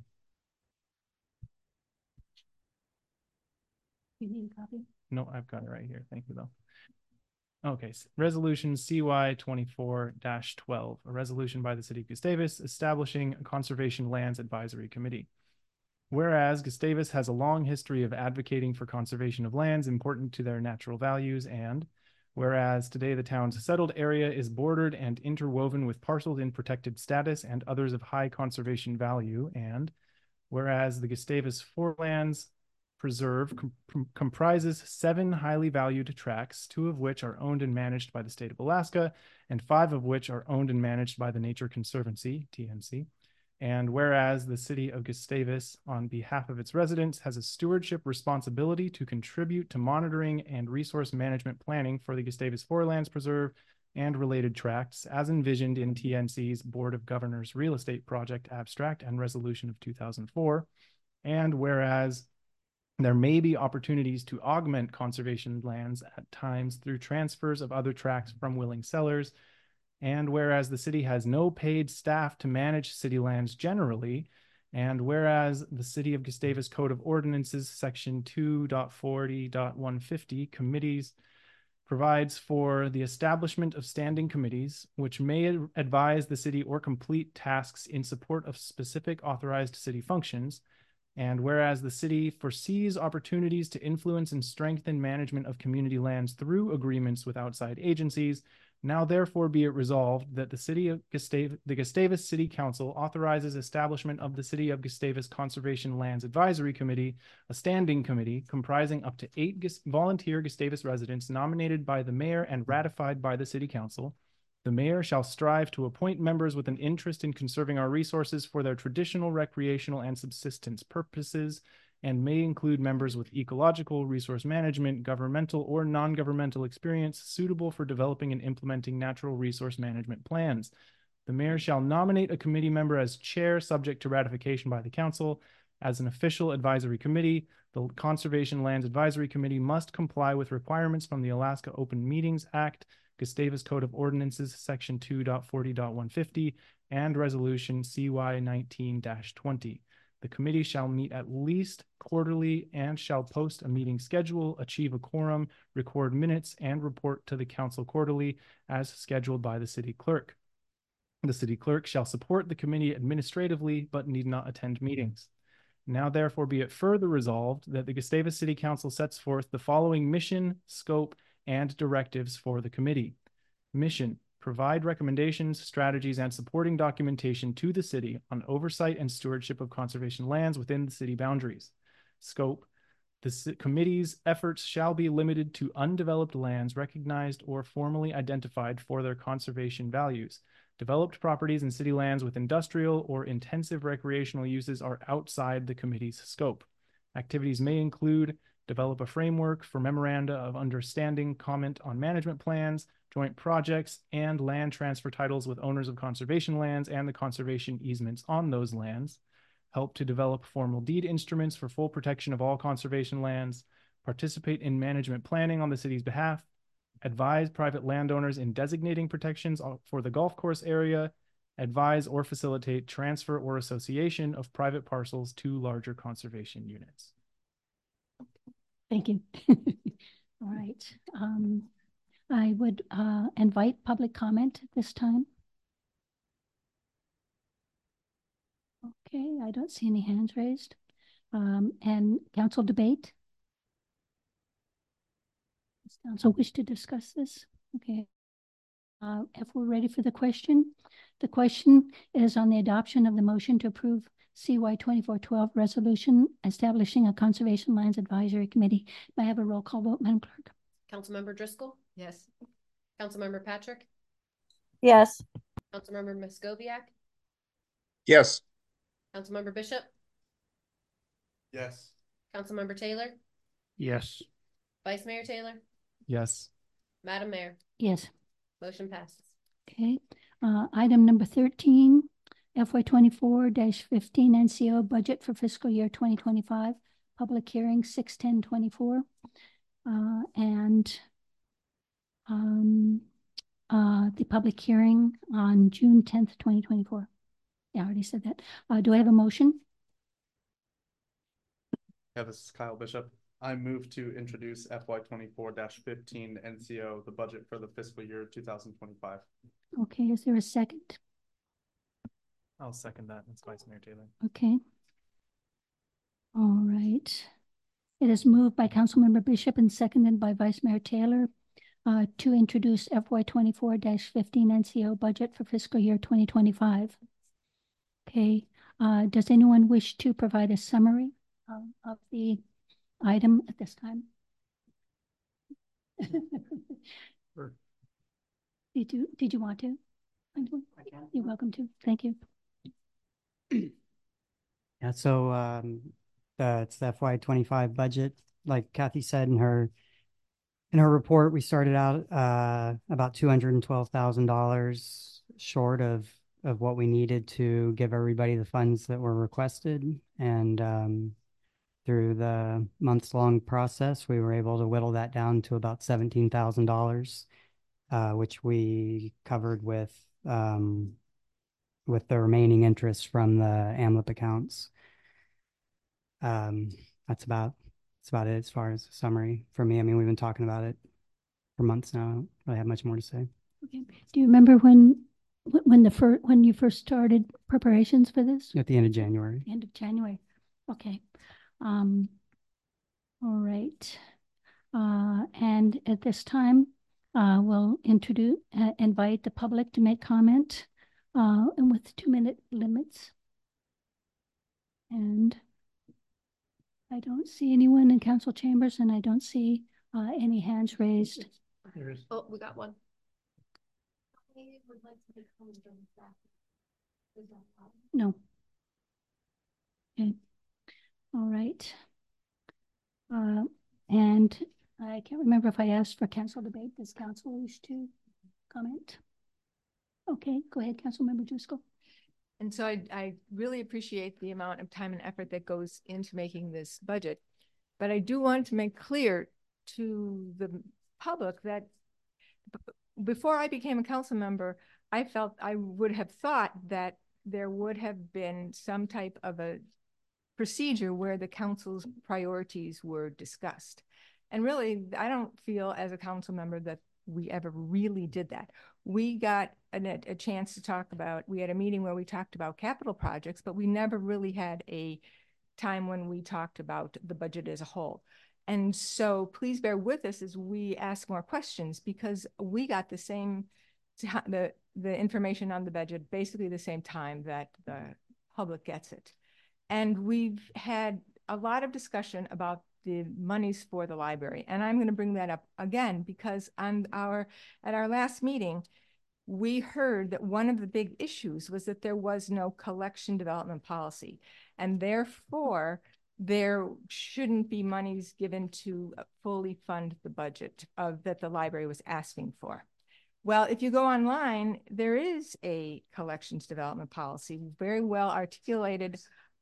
You need a copy? No, I've got it right here. Thank you, though. Okay, resolution CY 24-12, a resolution by the city of Gustavus establishing a conservation lands advisory committee. Whereas Gustavus has a long history of advocating for conservation of lands important to their natural values, and whereas today the town's settled area is bordered and interwoven with parcels in protected status and others of high conservation value, and whereas the Gustavus Forelands Preserve comprises 7 highly valued tracts, 2 of which are owned and managed by the state of Alaska, and 5 of which are owned and managed by the Nature Conservancy, TNC. And whereas the city of Gustavus, on behalf of its residents, has a stewardship responsibility to contribute to monitoring and resource management planning for the Gustavus Forelands Preserve and related tracts, as envisioned in TNC's Board of Governors Real Estate Project Abstract and Resolution of 2004. And whereas there may be opportunities to augment conservation lands at times through transfers of other tracts from willing sellers. And whereas the city has no paid staff to manage city lands generally, and whereas the City of Gustavus Code of Ordinances, Section 2.40.150, committees provides for the establishment of standing committees, which may advise the city or complete tasks in support of specific authorized city functions. And whereas the city foresees opportunities to influence and strengthen management of community lands through agreements with outside agencies, now therefore be it resolved that the Gustavus City Council authorizes establishment of the City of Gustavus Conservation Lands Advisory Committee, a standing committee comprising up to 8 volunteer Gustavus residents nominated by the mayor and ratified by the City Council. The mayor shall strive to appoint members with an interest in conserving our resources for their traditional, recreational, and subsistence purposes, and may include members with ecological, resource management, governmental, or non-governmental experience suitable for developing and implementing natural resource management plans. The mayor shall nominate a committee member as chair, subject to ratification by the council. As an official advisory committee, the Conservation Lands Advisory Committee must comply with requirements from the Alaska Open Meetings Act, Gustavus Code of Ordinances, Section 2.40.150, and Resolution CY 19-20. The committee shall meet at least quarterly and shall post a meeting schedule, achieve a quorum, record minutes, and report to the council quarterly as scheduled by the city clerk. The city clerk shall support the committee administratively, but need not attend meetings. Now therefore be it further resolved that the Gustavus City Council sets forth the following mission, scope, and directives for the committee. Mission: provide recommendations, strategies, and supporting documentation to the city on oversight and stewardship of conservation lands within the city boundaries. Scope: the committee's efforts shall be limited to undeveloped lands recognized or formally identified for their conservation values. Developed properties and city lands with industrial or intensive recreational uses are outside the committee's scope. Activities may include develop a framework for memoranda of understanding, comment on management plans, joint projects, and land transfer titles with owners of conservation lands and the conservation easements on those lands. help to develop formal deed instruments for full protection of all conservation lands, participate in management planning on the city's behalf, advise private landowners in designating protections for the golf course area, advise or facilitate transfer or association of private parcels to larger conservation units. Thank you. All right. I would invite public comment at this time. Okay, I don't see any hands raised. And council debate. Does council wish to discuss this? Okay. If we're ready for the question is on the adoption of the motion to approve CY 2412 resolution establishing a conservation lands advisory committee. May I have a roll call vote, Madam Clerk? Councilmember Driscoll? Yes. Councilmember Patrick? Yes. Councilmember Muscoviac? Yes. Councilmember Bishop? Yes. Councilmember Taylor? Yes. Vice Mayor Taylor? Yes. Madam Mayor? Yes. Motion passes. Okay. Item number 13, FY24-15 NCO budget for fiscal year 2025. Public hearing 6/10/24. The public hearing on June 10th, 2024. Yeah, I already said that. Do I have a motion? Yeah, this is Kyle Bishop. I move to introduce FY24-15 NCO, the budget for the fiscal year 2025. Okay, is there a second? I'll second that. That's Vice Mayor Taylor. Okay. All right. It is moved by Councilmember Bishop and seconded by Vice Mayor Taylor to introduce FY24-15 NCO budget for fiscal year 2025. Okay. Does anyone wish to provide a summary of the item at this time? Sure. Did you want to? I can. You're welcome to. Thank you. Yeah, so it's the FY25 budget. Like Kathy said in her report, we started out about $212,000 short of what we needed to give everybody the funds that were requested. And through the months-long process, we were able to whittle that down to about $17,000, which we covered with the remaining interest from the AMLIP accounts. That's about it as far as a summary for me. I mean, we've been talking about it for months now. I don't really have much more to say. Okay. Do you remember when you first started preparations for this? At the end of January. End of January. Okay. All right. And at this time, we'll invite the public to make comment and with 2-minute limits. And I don't see anyone in council chambers, and I don't see any hands raised. Oh, we got one. No. Okay. All right. And I can't remember if I asked for council debate. Does council wish to comment? Okay, go ahead, Councilmember Driscoll. And so I really appreciate the amount of time and effort that goes into making this budget. But I do want to make clear to the public that before I became a council member, I would have thought that there would have been some type of a procedure where the council's priorities were discussed. And really, I don't feel as a council member that we ever really did that. We got a chance to talk about, we had a meeting where we talked about capital projects, but we never really had a time when we talked about the budget as a whole. And so please bear with us as we ask more questions, because we got the information on the budget basically the same time that the public gets it. And we've had a lot of discussion about the monies for the library. And I'm going to bring that up again, because at our last meeting, we heard that one of the big issues was that there was no collection development policy. And therefore, there shouldn't be monies given to fully fund the budget that the library was asking for. Well, if you go online, there is a collections development policy, very well articulated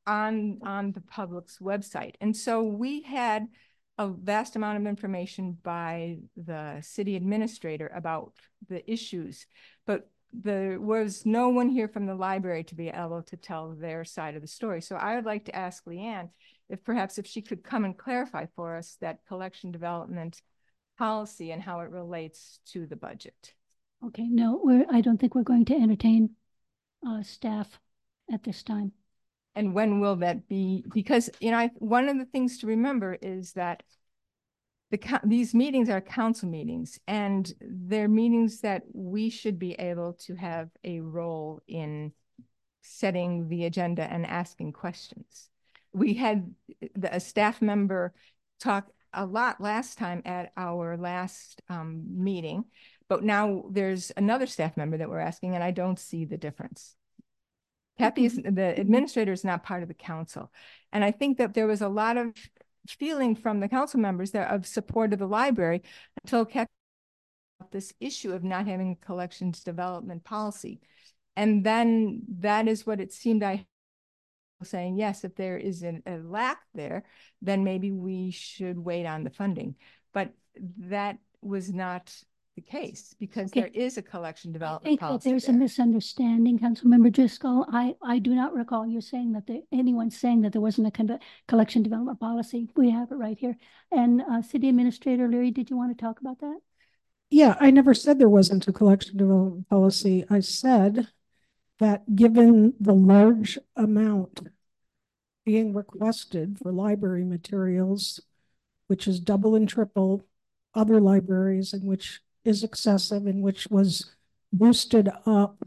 on the public's website. And so we had a vast amount of information by the city administrator about the issues, but there was no one here from the library to be able to tell their side of the story. So I would like to ask Leanne if perhaps if she could come and clarify for us that collection development policy and how it relates to the budget. Okay, no, I don't think we're going to entertain staff at this time. And when will that be? Because, you know, one of the things to remember is that these meetings are council meetings, and they're meetings that we should be able to have a role in setting the agenda and asking questions. We had a staff member talk a lot last time at our last meeting, but now there's another staff member that we're asking, and I don't see the difference. Kathy is, the administrator is not part of the council. And I think that there was a lot of feeling from the council members there of support of the library until Kathy this issue of not having a collections development policy. And then that is what it seemed I was saying, yes, if there is a lack there, then maybe we should wait on the funding. But that was not the case, because there is a collection development policy. I think that there's a misunderstanding, Councilmember Driscoll. I do not recall you saying that anyone saying that there wasn't a collection development policy. We have it right here. And City Administrator Leary, did you want to talk about that? Yeah, I never said there wasn't a collection development policy. I said that given the large amount being requested for library materials, which is double and triple other libraries, and which is excessive and which was boosted up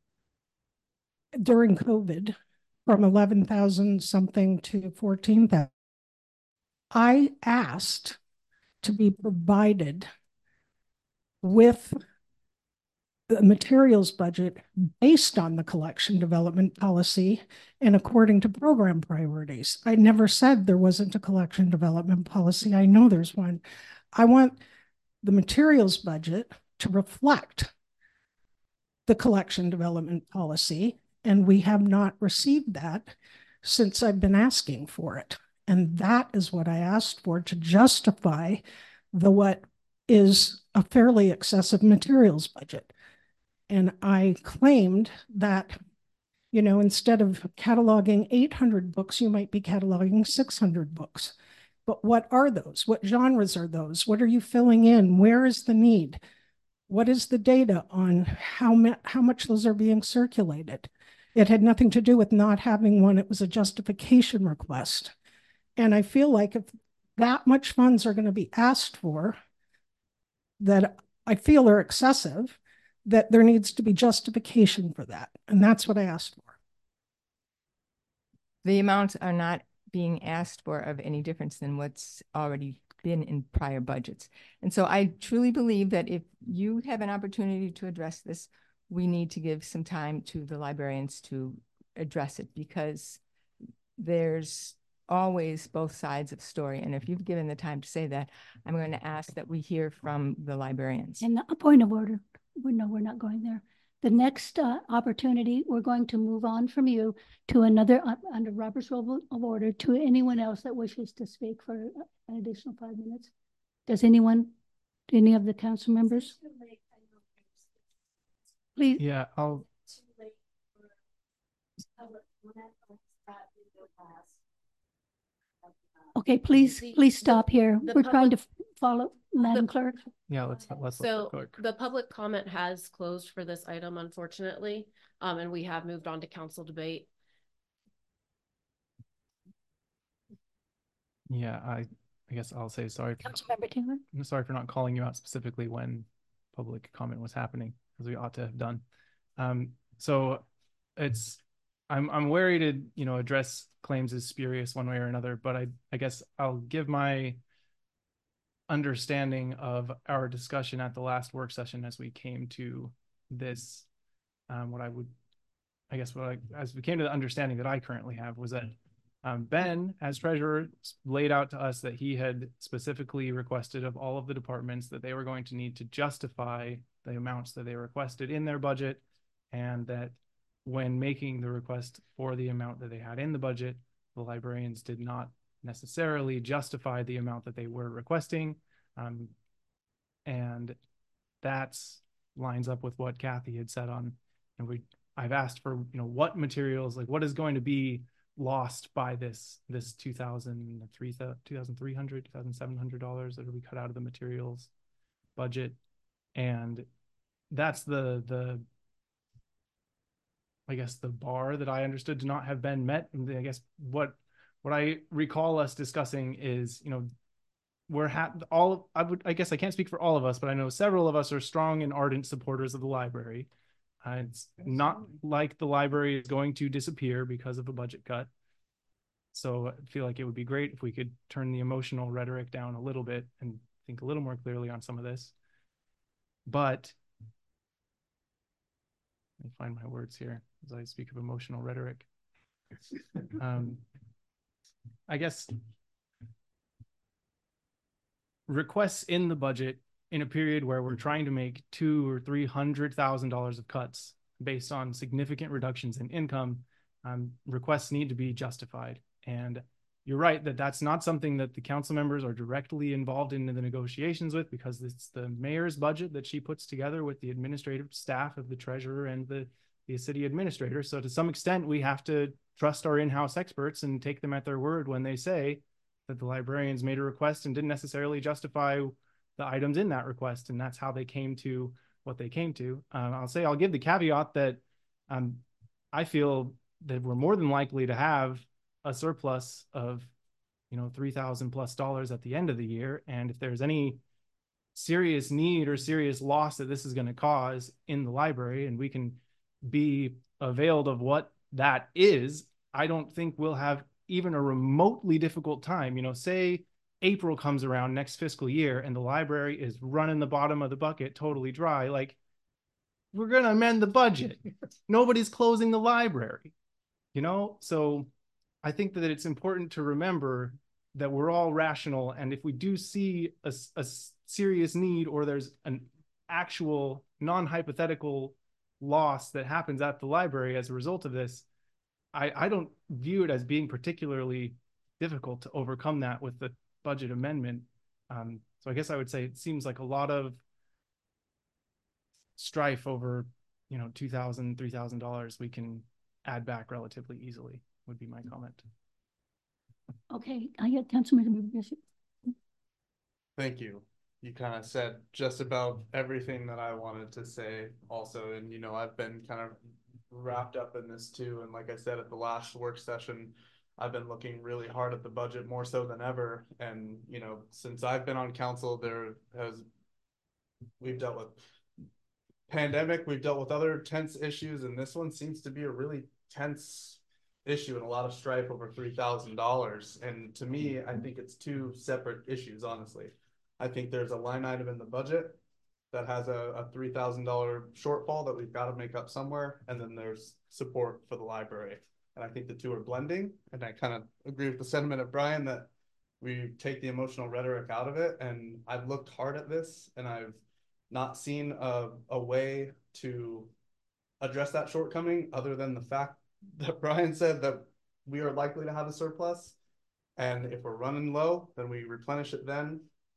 during COVID from 11,000 something to 14,000. I asked to be provided with the materials budget based on the collection development policy and according to program priorities. I never said there wasn't a collection development policy. I know there's one. I want the materials budget to reflect the collection development policy, and we have not received that since I've been asking for it. And that is what I asked for to justify what is a fairly excessive materials budget. And I claimed that, you know, instead of cataloging 800 books, you might be cataloging 600 books. But what are those? What genres are those? What are you filling in? Where is the need? What is the data on how much those are being circulated? It had nothing to do with not having one. It was a justification request. And I feel like if that much funds are going to be asked for, that I feel are excessive, that there needs to be justification for that. And that's what I asked for. The amounts are not being asked for of any difference than what's already been in prior budgets. And so I truly believe that if you have an opportunity to address this, we need to give some time to the librarians to address it, because there's always both sides of the story. And if you've given the time to say that, I'm going to ask that we hear from the librarians. And a point of order. No, we're not going there. The next opportunity, we're going to move on from you to another, under Robert's Rule of Order, to anyone else that wishes to speak for an additional 5 minutes. Does anyone, any of the council members? Please. Yeah, I'll. Okay, please stop here. We're trying to follow, Madam Clerk. Yeah, let's so the public comment has closed for this item, unfortunately, and we have moved on to council debate. Yeah, I guess I'll say sorry. Councilmember Taylor. I'm sorry for not calling you out specifically when public comment was happening, as we ought to have done. So it's I'm wary to, you know, address claims as spurious one way or another, but I guess I'll give my understanding of our discussion at the last work session as we came to this. As we came to the understanding that I currently have was that Ben, as treasurer, laid out to us that he had specifically requested of all of the departments that they were going to need to justify the amounts that they requested in their budget, and that when making the request for the amount that they had in the budget, the librarians did not necessarily justify the amount that they were requesting. And that's lines up with what Kathy had said on, and I've asked for, what materials, like what is going to be lost by this $2,300, $2,700 that will be cut out of the materials budget. And that's the I guess the bar that I understood to not have been met. And I guess what I recall us discussing is, I guess I can't speak for all of us, but I know several of us are strong and ardent supporters of the library. It's not like the library is going to disappear because of a budget cut. So I feel like it would be great if we could turn the emotional rhetoric down a little bit and think a little more clearly on some of this. But let me find my words here as I speak of emotional rhetoric. I guess requests in the budget in a period where we're trying to make $200,000 or $300,000 of cuts based on significant reductions in income, requests need to be justified. And you're right that that's not something that the council members are directly involved in the negotiations with, because it's the mayor's budget that she puts together with the administrative staff of the treasurer and the city administrator. So to some extent, we have to trust our in-house experts and take them at their word when they say that the librarians made a request and didn't necessarily justify the items in that request. And that's how they came to what they came to. I'll give the caveat that I feel that we're more than likely to have a surplus of, $3,000+ at the end of the year. And if there's any serious need or serious loss that this is going to cause in the library, and we can be availed of what that is, I don't think we'll have even a remotely difficult time. Say April comes around next fiscal year and the library is running the bottom of the bucket totally dry. Like, we're going to amend the budget. Nobody's closing the library, So I think that it's important to remember that we're all rational. And if we do see a serious need, or there's an actual non-hypothetical loss that happens at the library as a result of this, I don't view it as being particularly difficult to overcome that with the budget amendment. So I guess I would say it seems like a lot of strife over, $2,000, $3,000 we can add back relatively easily, would be my comment. Okay, I get Councilmember Bishop. Thank you. You kind of said just about everything that I wanted to say also. And, I've been kind of wrapped up in this too. And like I said, at the last work session, I've been looking really hard at the budget, more so than ever. And, since I've been on council, we've dealt with pandemic, we've dealt with other tense issues, and this one seems to be a really tense issue and a lot of strife over $3,000. And to me, I think it's two separate issues, honestly. I think there's a line item in the budget that has a $3,000 shortfall that we've got to make up somewhere. And then there's support for the library. And I think the two are blending. And I kind of agree with the sentiment of Brian that we take the emotional rhetoric out of it. And I've looked hard at this, and I've not seen a way to address that shortcoming other than the fact that Brian said that we are likely to have a surplus. And if we're running low, then we replenish it then.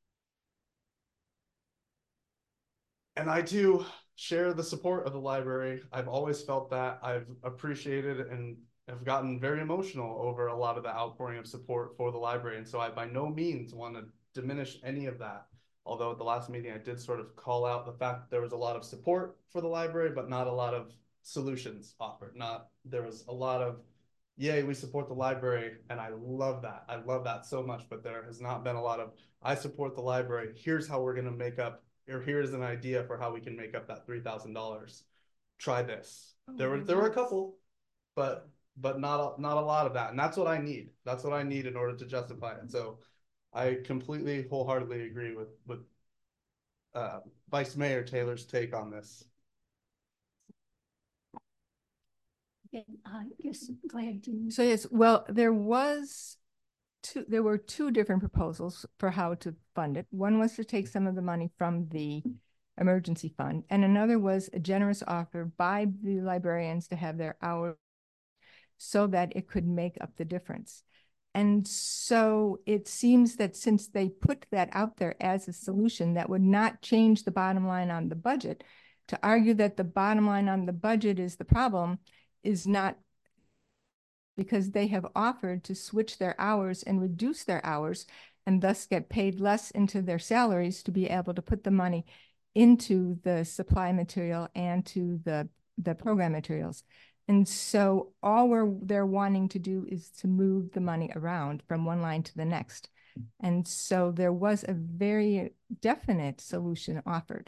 And I too share the support of the library. I've always felt that. I've appreciated and have gotten very emotional over a lot of the outpouring of support for the library. And so I by no means want to diminish any of that. Although at the last meeting, I did sort of call out the fact that there was a lot of support for the library, but not a lot of solutions offered. There was a lot of, yay, we support the library. And I love that. I love that so much, but there has not been a lot of, I support the library. Here's how we're going to make up, or here's an idea for how we can make up that $3,000. Try this. There were a couple, but not a lot of that. And that's what I need. That's what I need in order to justify it. So I completely, wholeheartedly agree with Vice Mayor Taylor's take on this. Yes, go ahead, Jean. So yes, well, there were two different proposals for how to fund it. One was to take some of the money from the emergency fund, and another was a generous offer by the librarians to have their hour so that it could make up the difference. And so it seems that since they put that out there as a solution that would not change the bottom line on the budget, to argue that the bottom line on the budget is the problem is not, because they have offered to switch their hours and reduce their hours and thus get paid less into their salaries to be able to put the money into the supply material and to the program materials. And so all they're wanting to do is to move the money around from one line to the next. And so there was a very definite solution offered.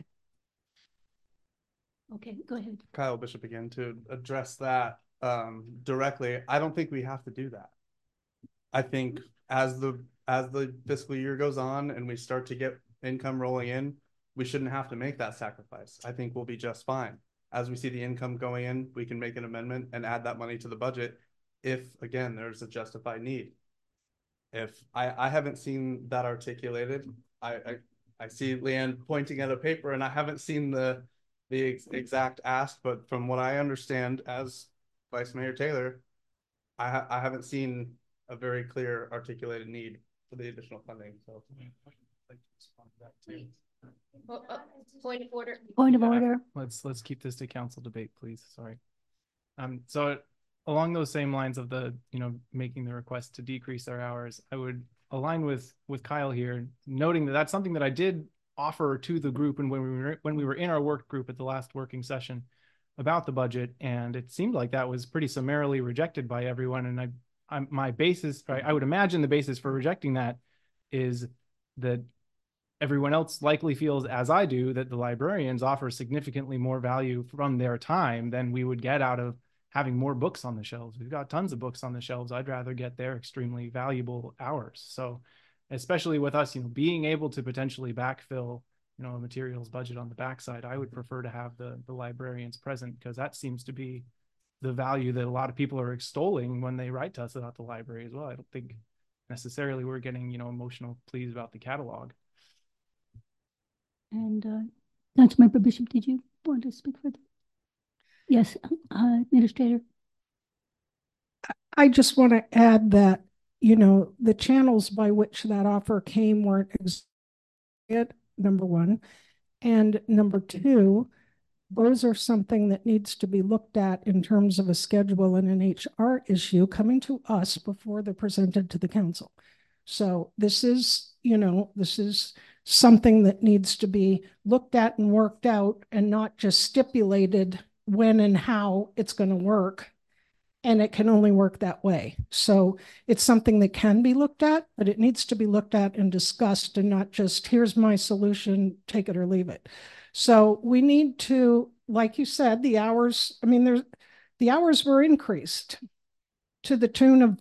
Okay, go ahead. Kyle Bishop again, to address that directly. I don't think we have to do that. I think as the fiscal year goes on and we start to get income rolling in, we shouldn't have to make that sacrifice. I think we'll be just fine. As we see the income going in, we can make an amendment and add that money to the budget if, again, there's a justified need. If I haven't seen that articulated, I see Leanne pointing at a paper and I haven't seen the exact ask, but from what I understand as Vice Mayor Taylor, I haven't seen a very clear articulated need for the additional funding. So I'd like to respond to that too. Point of order. Point of order. Let's keep this to council debate, please. Sorry. So along those same lines of the, making the request to decrease our hours, I would align with Kyle here, noting that that's something that I did offer to the group, and when we were in our work group at the last working session about the budget, and it seemed like that was pretty summarily rejected by everyone. And my basis, I would imagine the basis for rejecting that is that everyone else likely feels, as I do, that the librarians offer significantly more value from their time than we would get out of having more books on the shelves. We've got tons of books on the shelves. I'd rather get their extremely valuable hours. So especially with us, being able to potentially backfill, a materials budget on the backside, I would prefer to have the librarians present, because that seems to be the value that a lot of people are extolling when they write to us about the library as well. I don't think necessarily we're getting, emotional pleas about the catalog. And Councilmember Bishop, did you want to speak further? Yes, Administrator. I just want to add that, the channels by which that offer came weren't exact, number one. And number two, those are something that needs to be looked at in terms of a schedule and an HR issue coming to us before they're presented to the council. So this is, this is something that needs to be looked at and worked out, and not just stipulated when and how it's going to work. And it can only work that way. So it's something that can be looked at, but it needs to be looked at and discussed, and not just, here's my solution, take it or leave it. So we need to, like you said, the hours, the hours were increased to the tune of,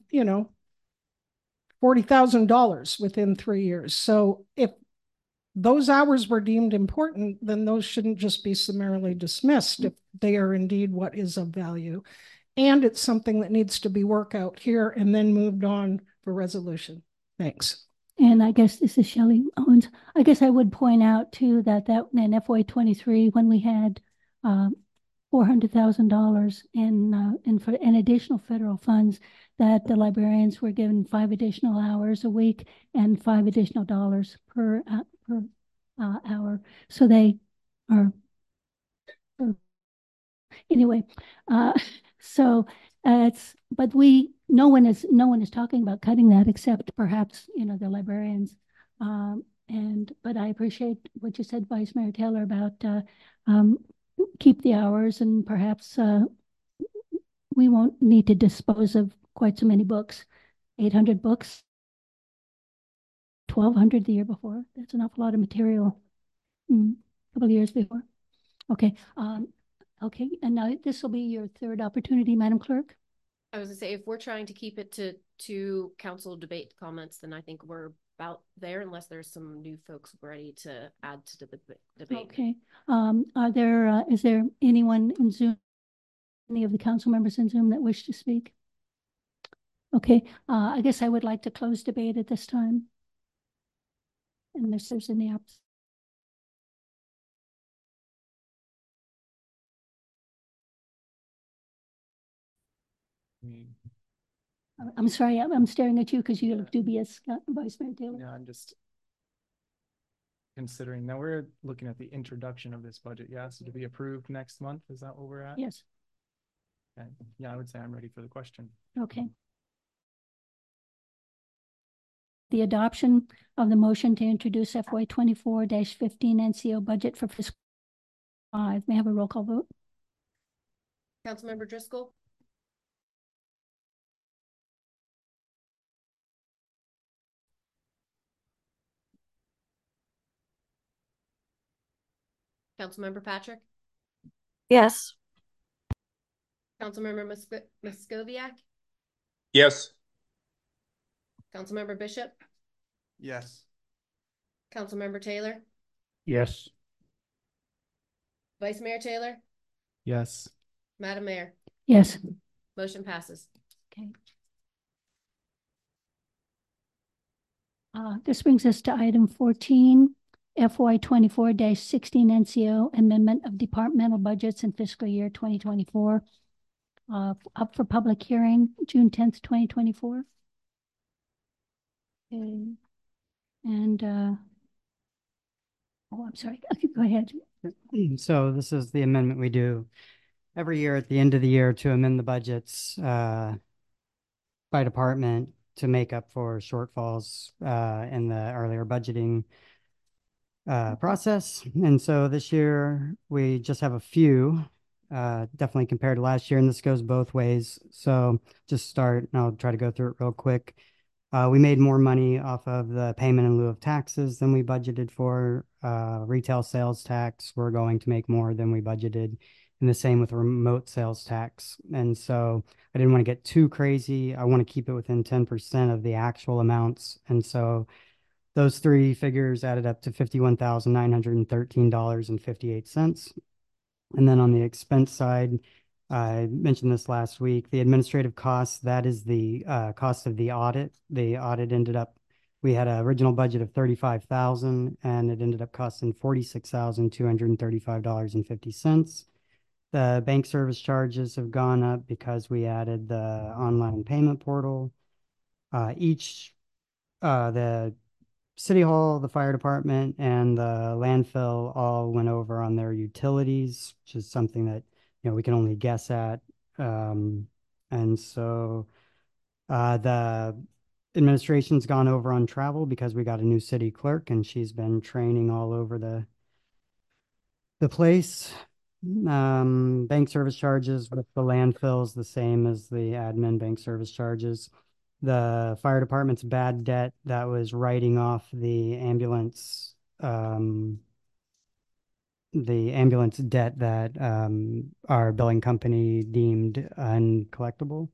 $40,000 within 3 years. So if those hours were deemed important, then those shouldn't just be summarily dismissed if they are indeed what is of value. And it's something that needs to be worked out here and then moved on for resolution. Thanks. And I guess this is Shelley Owens. I guess I would point out too that in FY23, when we had $400,000 in additional federal funds, that the librarians were given 5 additional hours a week and $5 additional per hour. So they are anyway. So but no one is talking about cutting that, except perhaps the librarians. But I appreciate what you said, Vice Mayor Taylor, about keep the hours, and perhaps we won't need to dispose of quite so many books. 800 books, 1,200 the year before. That's an awful lot of material. A couple of years before. Okay. Okay, and now this will be your third opportunity, Madam Clerk. I was gonna say, if we're trying to keep it to council debate comments, then I think we're about there, unless there's some new folks ready to add to the debate. Okay. Is there anyone in Zoom, any of the council members in Zoom that wish to speak? Okay, I guess I would like to close debate at this time. Unless there's any opposite. I'm sorry, I'm staring at you because you look dubious, Vice Mayor Taylor. Yeah, I'm just considering now we're looking at the introduction of this budget. Yeah, so to be approved next month. Is that where we're at? Yes. Okay. Yeah, I would say I'm ready for the question. Okay. The adoption of the motion to introduce FY 24-15 NCO budget for fiscal 5. May I have a roll call vote? Councilmember Driscoll. Councilmember Patrick. Yes. Councilmember Muscoviac. Yes. Councilmember Bishop. Yes. Councilmember Taylor. Yes. Vice Mayor Taylor. Yes. Madam Mayor. Yes. Motion passes. Okay. This brings us to item 14, FY 24-16 NCO amendment of departmental budgets in fiscal year 2024. Up for public hearing June 10th, 2024. Okay. And oh, I'm sorry. Go ahead. So this is the amendment we do every year at the end of the year to amend the budgets by department to make up for shortfalls in the earlier budgeting process. And so this year we just have a few, definitely compared to last year, and this goes both ways. So just start, and I'll try to go through it real quick. We made more money off of the payment in lieu of taxes than we budgeted for. Retail sales tax, we're going to make more than we budgeted, and the same with remote sales tax. And so I didn't want to get too crazy. I want to keep it within 10% of the actual amounts. And so those three figures added up to $51,913.58. And then on the expense side, I mentioned this last week, the administrative costs, that is the cost of the audit. The audit ended up, we had an original budget of $35,000 and it ended up costing $46,235.50. The bank service charges have gone up because we added the online payment portal. The City Hall, the fire department, and the landfill all went over on their utilities, which is something that we can only guess at. And so the administration's gone over on travel because we got a new city clerk and she's been training all over the place. Bank service charges with the landfills the same as the admin bank service charges. The fire department's bad debt, that was writing off the ambulance debt that our billing company deemed uncollectible.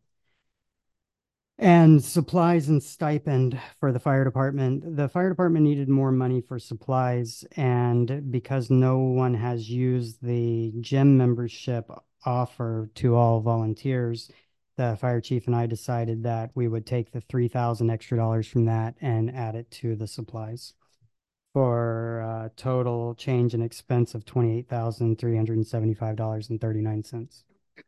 And supplies and stipend for the fire department. The fire department needed more money for supplies, and because no one has used the gym membership offer to all volunteers, the fire chief and I decided that we would take the $3,000 extra from that and add it to the supplies for a total change in expense of $28,375.39.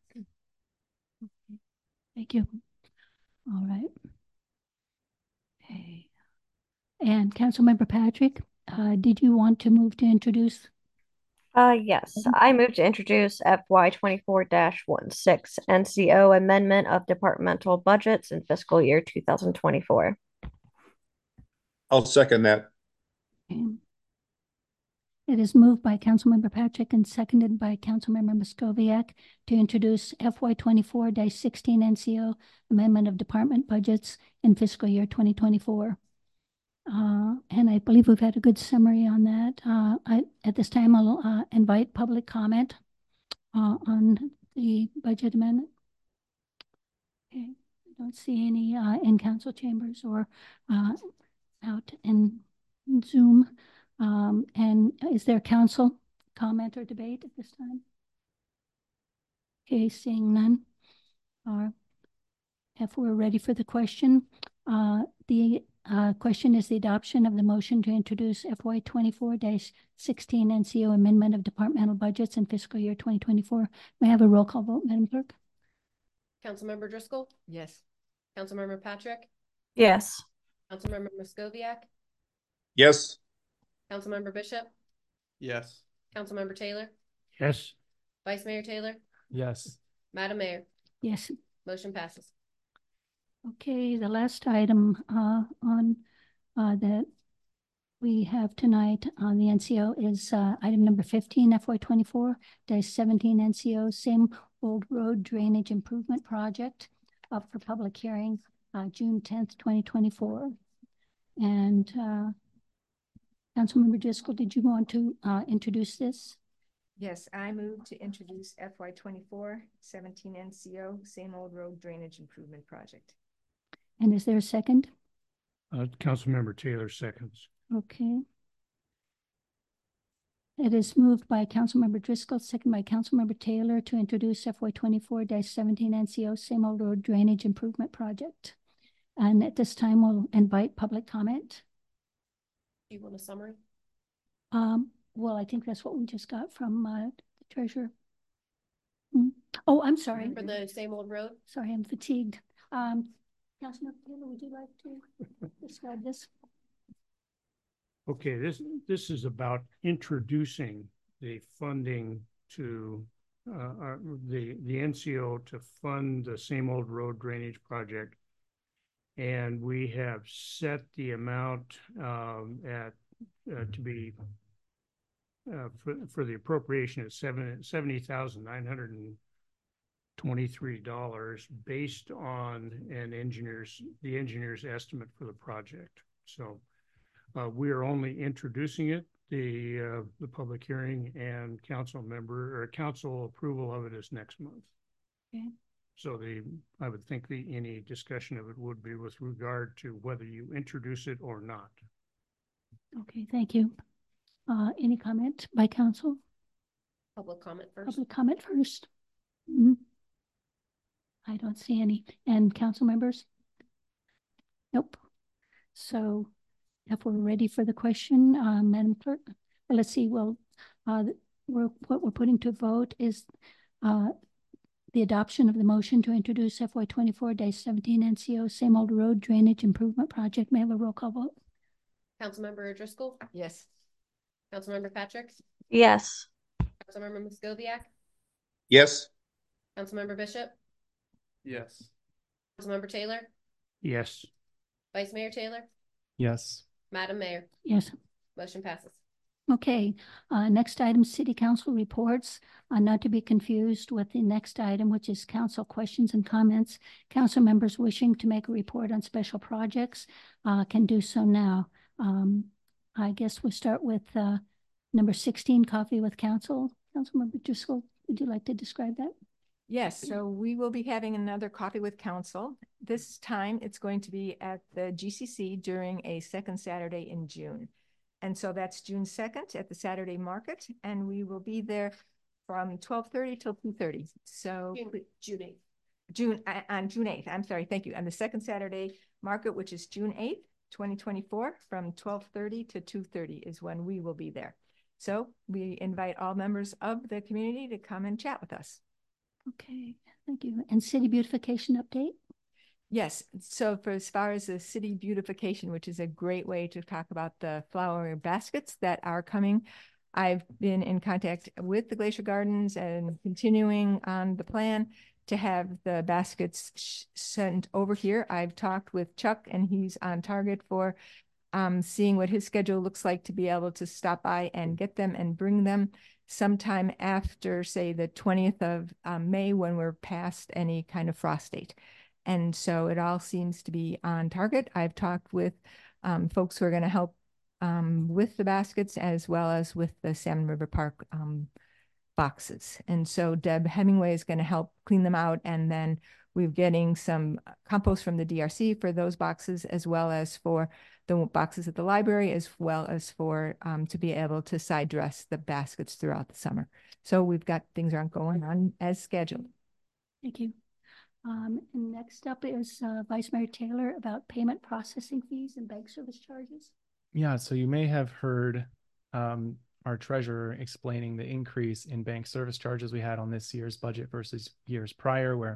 Thank you. All right. Okay. And Councilmember Patrick, did you want to move to introduce? Yes, I move to introduce FY 24-16 NCO amendment of departmental budgets in fiscal year 2024. I'll second that. Okay. It is moved by Councilmember Patrick and seconded by Councilmember Muscoviac to introduce FY 24-16 NCO amendment of department budgets in fiscal year 2024. And I believe we've had a good summary on that. At this time, I'll invite public comment on the budget amendment. Okay, I don't see any in council chambers or out in Zoom. And is there council comment or debate at this time? Okay, seeing none. If we're ready for the question, the question is the adoption of the motion to introduce FY 24-16 NCO amendment of departmental budgets in fiscal year 2024. May I have a roll call vote, Madam Clerk? Councilmember Driscoll. Yes. Councilmember Patrick, Yes. Councilmember Muscoviac, Yes. Councilmember Bishop, Yes. Councilmember Taylor, Yes. Vice Mayor Taylor, Yes. Madam Mayor, Yes. motion passes. Okay, the last item on that we have tonight on the NCO is item number 15, FY24-17 NCO, same old road drainage improvement project up for public hearing June 10th, 2024. And Councilmember Driscoll, did you want to introduce this? Yes, I move to introduce FY24-17 NCO, same old road drainage improvement project. And is there a second? Councilmember Taylor seconds. Okay. It is moved by Councilmember Driscoll, second by Councilmember Taylor to introduce FY24-17 NCO, same old road drainage improvement project. And at this time, we'll invite public comment. Do you want a summary? Well, I think that's what we just got from the treasurer. Oh, I'm sorry. For the same old road? Sorry, I'm fatigued. Councilmember Taylor, would you like to describe this? Okay, this is about introducing the funding to the NCO to fund the same old road drainage project. And we have set the amount to be for the appropriation at $70,923 based on the engineer's estimate for the project. So we are only introducing it. The public hearing and council approval of it is next month. Okay. So I would think any discussion of it would be with regard to whether you introduce it or not. Okay, thank you. Any comment by council? Public comment first. Public comment first. I don't see any. And council members? Nope. So if we're ready for the question, Madam Clerk, let's see. Well, what we're putting to vote is the adoption of the motion to introduce FY24-17 NCO, same old road drainage improvement project. May I have a roll call vote? Councilmember Driscoll? Yes. Councilmember Patrick? Yes. Councilmember Muscoviac? Yes. Councilmember Bishop? Yes. Councilmember Taylor? Yes. Vice Mayor Taylor? Yes. Madam Mayor? Yes. Motion passes. Okay, next item, City Council reports, not to be confused with the next item, which is council questions and comments. Council members wishing to make a report on special projects can do so now. I guess we'll start with number 16, Coffee with Council. Councilmember Driscoll, would you like to describe that? Yes, so we will be having another Coffee with Council. This time it's going to be at the GCC during a second Saturday in June. And so that's June 2nd at the Saturday Market, and we will be there from 12:30 till 2:30. So June 8th. On June 8th, I'm sorry, thank you. On the second Saturday Market, which is June 8th, 2024, from 12:30 to 2:30 is when we will be there. So we invite all members of the community to come and chat with us. Okay, thank you. And city beautification update? Yes, so for as far as the city beautification, which is a great way to talk about the flower baskets that are coming, I've been in contact with the Glacier Gardens and continuing on the plan to have the baskets sent over here. I've talked with Chuck and he's on target for seeing what his schedule looks like to be able to stop by and get them and bring them sometime after, say, the 20th of May, when we're past any kind of frost date. And so it all seems to be on target. I've talked with folks who are going to help with the baskets as well as with the Salmon River Park boxes. And so Deb Hemingway is going to help clean them out. And then we're getting some compost from the DRC for those boxes, as well as for the boxes at the library, as well as for to be able to side dress the baskets throughout the summer. So we've got things aren't going on as scheduled. Thank you. And next up is Vice Mayor Taylor about payment processing fees and bank service charges. Yeah, so you may have heard our treasurer explaining the increase in bank service charges we had on this year's budget versus years prior, where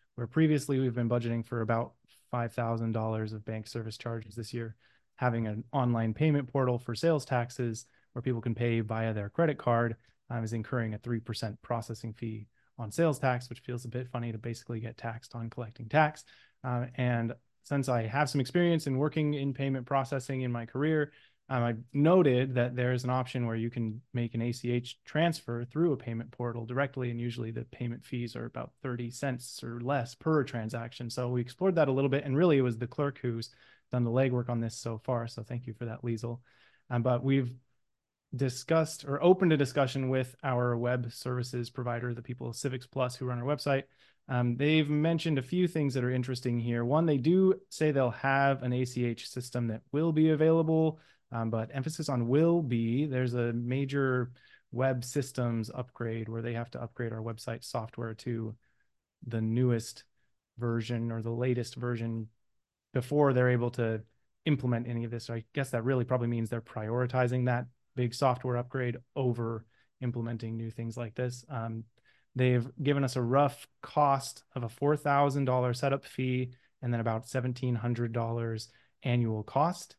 where previously we've been budgeting for about $5,000 of bank service charges this year. Having an online payment portal for sales taxes where people can pay via their credit card is incurring a 3% processing fee on sales tax, which feels a bit funny to basically get taxed on collecting tax. And since I have some experience in working in payment processing in my career, I noted that there's an option where you can make an ACH transfer through a payment portal directly, and usually the payment fees are about 30 cents or less per transaction. So we explored that a little bit, and really it was the clerk who's done the legwork on this so far. So thank you for that, Liesl. But we've discussed or opened a discussion with our web services provider, the people of Civics Plus who run our website. They've mentioned a few things that are interesting here. One, they do say they'll have an ACH system that will be available, but emphasis on will be. There's a major web systems upgrade where they have to upgrade our website software to the newest version or the latest version before they're able to implement any of this. So I guess that really probably means they're prioritizing that big software upgrade over implementing new things like this. They've given us a rough cost of a $4,000 setup fee and then about $1,700 annual cost.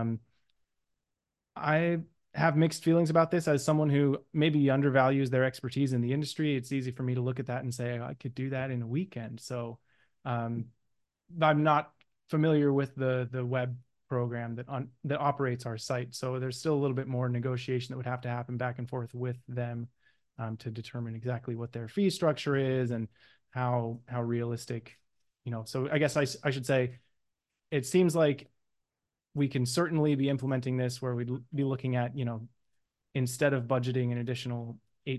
I have mixed feelings about this as someone who maybe undervalues their expertise in the industry. It's easy for me to look at that and say, I could do that in a weekend. So I'm not familiar with the web program that operates our site. So there's still a little bit more negotiation that would have to happen back and forth with them to determine exactly what their fee structure is and how realistic, so I guess I should say, it seems like we can certainly be implementing this where we'd be looking at, instead of budgeting an additional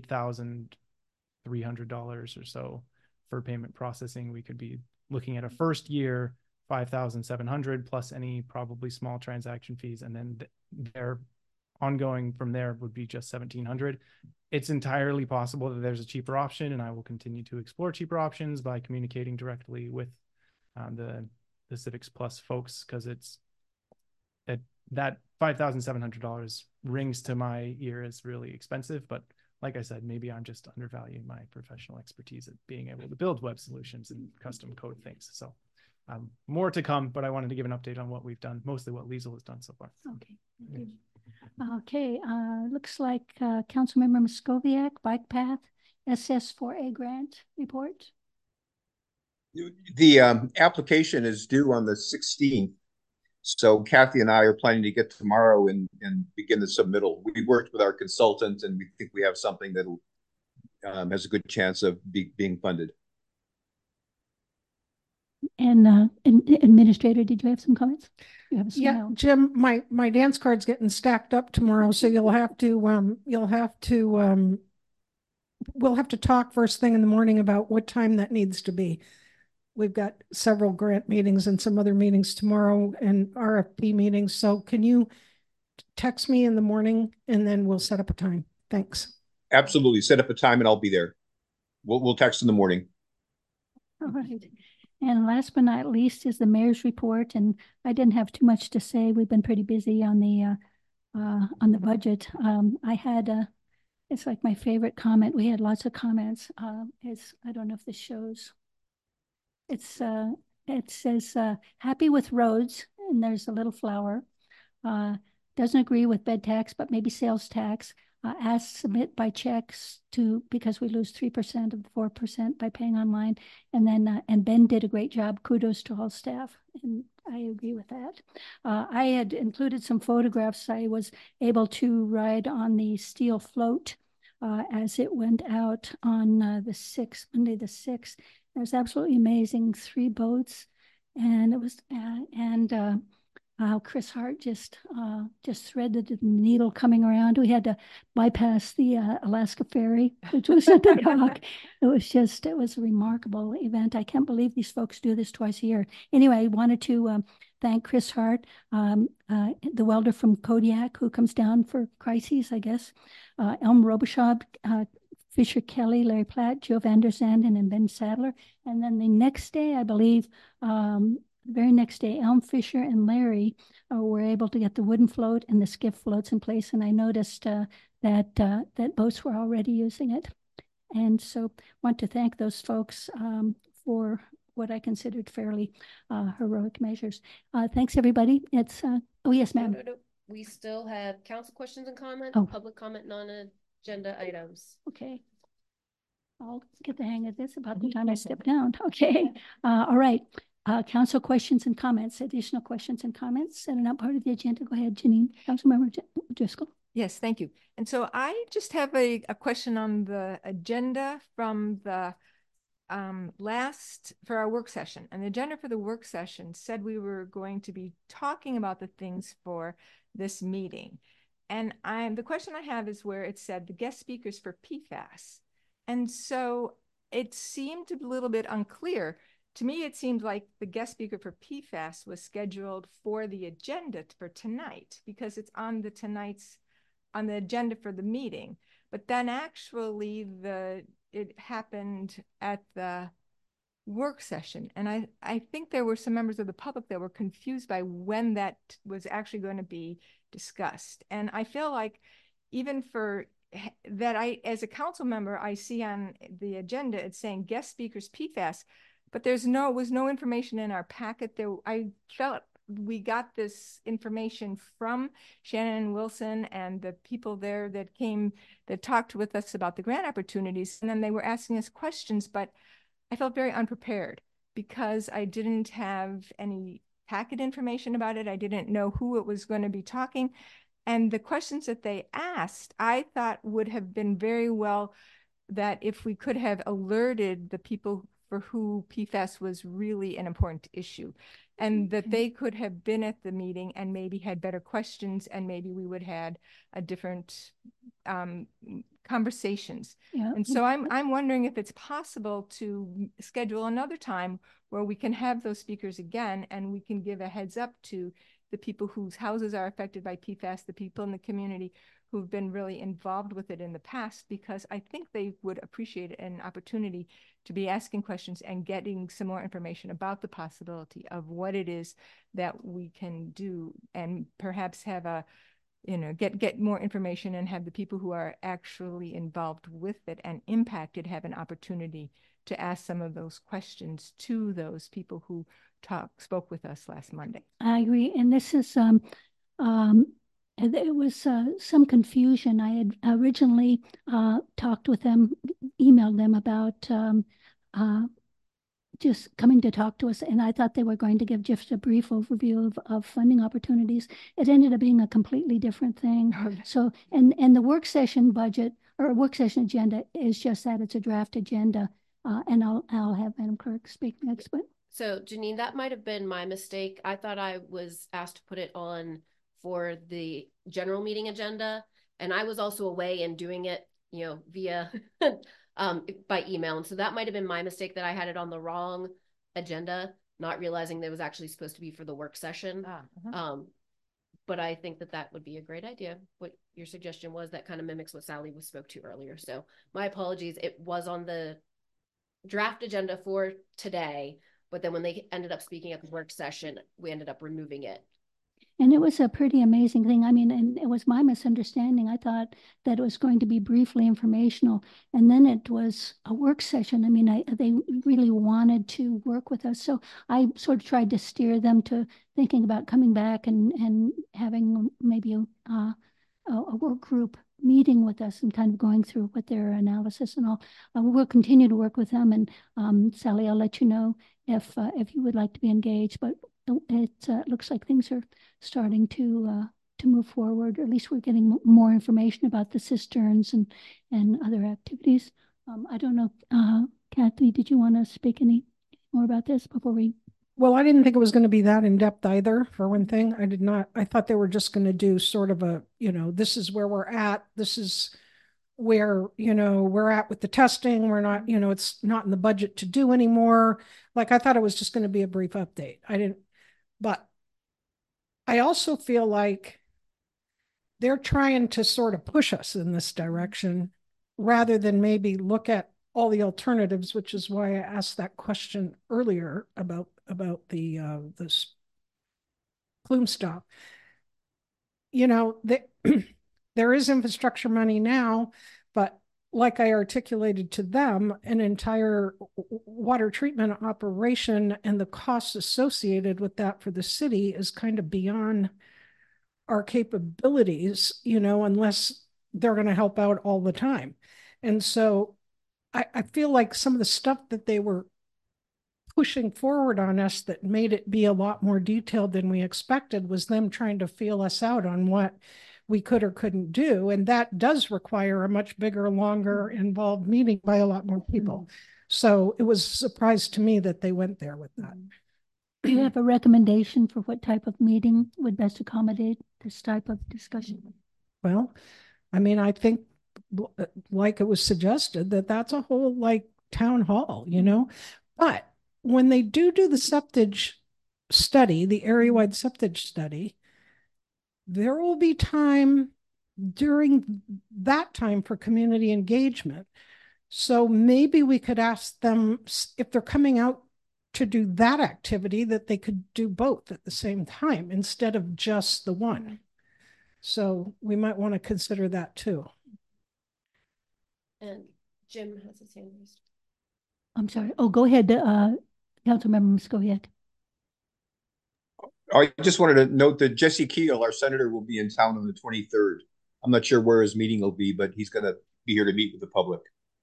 $8,300 or so for payment processing, we could be looking at a first year $5,700 plus any probably small transaction fees, and then their ongoing from there would be just $1,700. It's entirely possible that there's a cheaper option, and I will continue to explore cheaper options by communicating directly with the Civics Plus folks, because that $5,700 rings to my ear as really expensive. But like I said, maybe I'm just undervaluing my professional expertise at being able to build web solutions and custom code things. So more to come, but I wanted to give an update on what we've done, mostly what Liesl has done so far. Okay, thank you. Okay, looks like Councilmember Moscoviak, Bike Path, SS4A grant report. The application is due on the 16th. So Kathy and I are planning to get tomorrow and begin the submittal. We worked with our consultant, and we think we have something that has a good chance of being funded. And Administrator, did you have some comments? You have a smile. Yeah, Jim, my dance card's getting stacked up tomorrow, so we'll have to talk first thing in the morning about what time that needs to be. We've got several grant meetings and some other meetings tomorrow and RFP meetings. So can you text me in the morning and then we'll set up a time? Thanks. Absolutely. Set up a time and I'll be there. We'll text in the morning. All right. And last but not least is the mayor's report. And I didn't have too much to say. We've been pretty busy on the budget. I had it's like my favorite comment. We had lots of comments. I don't know if this shows. It says happy with roads, and there's a little flower. Doesn't agree with bed tax, but maybe sales tax. Asked submit by checks because we lose 3% of the 4% by paying online. And then and Ben did a great job. Kudos to all staff, and I agree with that. I had included some photographs. I was able to ride on the steel float as it went out on the 6th, Monday the 6th. It was absolutely amazing. 3 boats, and it was how Chris Hart just threaded the needle coming around. We had to bypass the Alaska Ferry, which was at the dock. It was a remarkable event. I can't believe these folks do this twice a year. Anyway, I wanted to thank Chris Hart, the welder from Kodiak, who comes down for crises, I guess. Elm Robichaud, Fisher Kelly, Larry Platt, Joe Van der Zanden, and Ben Sadler. And then the next day, I believe, the very next day, Elm, Fisher, and Larry were able to get the wooden float and the skiff floats in place. And I noticed that boats were already using it. And so I want to thank those folks for what I considered fairly heroic measures. Thanks, everybody. It's, oh, yes, ma'am. No. We still have council questions and comments, Oh. public comment, non-agenda items. Okay. I'll get the hang of this about the time I step down. Okay. All right. Council questions and comments, additional questions and comments that are not part of the agenda. Go ahead, Janine. Councilmember Driscoll. Yes, thank you. And so I just have a question on the agenda from the for our work session. And the agenda for the work session said we were going to be talking about the things for this meeting. And the question I have is where it said the guest speakers for PFAS. And so it seemed a little bit unclear. To me, it seemed like the guest speaker for PFAS was scheduled for the agenda for tonight because it's on the agenda for the meeting. But then actually it happened at the work session. And I think there were some members of the public that were confused by when that was actually going to be discussed. And I feel like even for that, as a council member, I see on the agenda, it's saying guest speakers PFAS, but was no information in our packet there. I felt we got this information from Shannon Wilson and the people there that talked with us about the grant opportunities. And then they were asking us questions, but I felt very unprepared because I didn't have any packet information about it. I didn't know who it was going to be talking. And the questions that they asked, I thought would have been very well that if we could have alerted the people for who PFAS was really an important issue, and that they could have been at the meeting and maybe had better questions, and maybe we would have had a different conversations. Yeah. And so I'm wondering if it's possible to schedule another time where we can have those speakers again, and we can give a heads up to the people whose houses are affected by PFAS, the people in the community who've been really involved with it in the past, because I think they would appreciate an opportunity to be asking questions and getting some more information about the possibility of what it is that we can do, and perhaps have get more information and have the people who are actually involved with it and impacted have an opportunity to ask some of those questions to those people who spoke with us last Monday. I agree. And this is, it was some confusion. I had originally talked with them, emailed them about just coming to talk to us, and I thought they were going to give just a brief overview of funding opportunities. It ended up being a completely different thing. So, and the work session budget or work session agenda is just that, it's a draft agenda. And I'll have Madam Clerk speak next. But so Janine, that might have been my mistake. I thought I was asked to put it on for the general meeting agenda, and I was also away and doing it, via by email. And so that might have been my mistake, that I had it on the wrong agenda, not realizing that it was actually supposed to be for the work session. But I think that would be a great idea. What your suggestion was, that kind of mimics what Sally spoke to earlier. So my apologies. It was on the draft agenda for today, but then when they ended up speaking at the work session, we ended up removing it. And it was a pretty amazing thing. I mean, and it was my misunderstanding. I thought that it was going to be briefly informational, and then it was a work session. I mean, they really wanted to work with us. So I sort of tried to steer them to thinking about coming back and having maybe a work group meeting with us and kind of going through what their analysis and all. We'll continue to work with them. And Sally, I'll let you know if you would like to be engaged. But it looks like things are starting to move forward. Or at least we're getting more information about the cisterns and other activities. I don't know, Kathy, did you want to speak any more about this before we? Well, I didn't think it was going to be that in depth either, for one thing. I did not. I thought they were just going to do sort of a, this is where we're at. This is where, we're at with the testing. We're not, it's not in the budget to do anymore. Like, I thought it was just going to be a brief update. But I also feel like they're trying to sort of push us in this direction rather than maybe look at all the alternatives, which is why I asked that question earlier about the this plume stop. There is infrastructure money now, but like I articulated to them, an entire water treatment operation and the costs associated with that for the city is kind of beyond our capabilities, you know, unless they're going to help out all the time. And so I feel like some of the stuff that they were pushing forward on us that made it be a lot more detailed than we expected was them trying to feel us out on what we could or couldn't do. And that does require a much bigger, longer, involved meeting by a lot more people. So it was a surprise to me that they went there with that. Do you have a recommendation for what type of meeting would best accommodate this type of discussion? Well, I mean, I think like it was suggested that that's a whole like town hall, you know, but when they do the septage study, the area-wide septage study, there will be time during that time for community engagement. So maybe we could ask them if they're coming out to do that activity, that they could do both at the same time instead of just the one. So we might want to consider that too. And Jim has his hand raised. I'm sorry. Oh, go ahead, council members, go ahead. I just wanted to note that Jesse Keel, our senator, will be in town on the 23rd. I'm not sure where his meeting will be, but he's going to be here to meet with the public.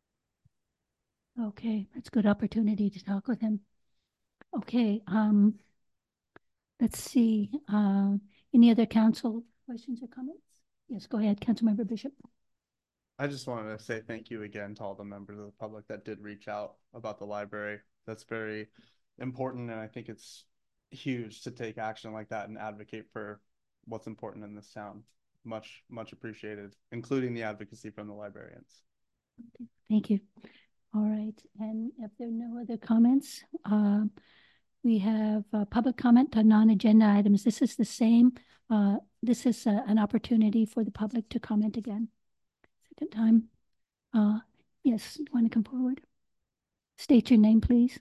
Okay, that's a good opportunity to talk with him. Okay, let's see. Any other council questions or comments? Yes, go ahead, Councilmember Bishop. I just wanted to say thank you again to all the members of the public that did reach out about the library. That's very important, and I think it's huge to take action like that and advocate for what's important in this town. Much appreciated, including the advocacy from the librarians. Okay, thank you. All right, and if there are no other comments, we have public comment on non-agenda items. This is the same. This is an opportunity for the public to comment again. Second time. Yes, you want to come forward? State your name, please.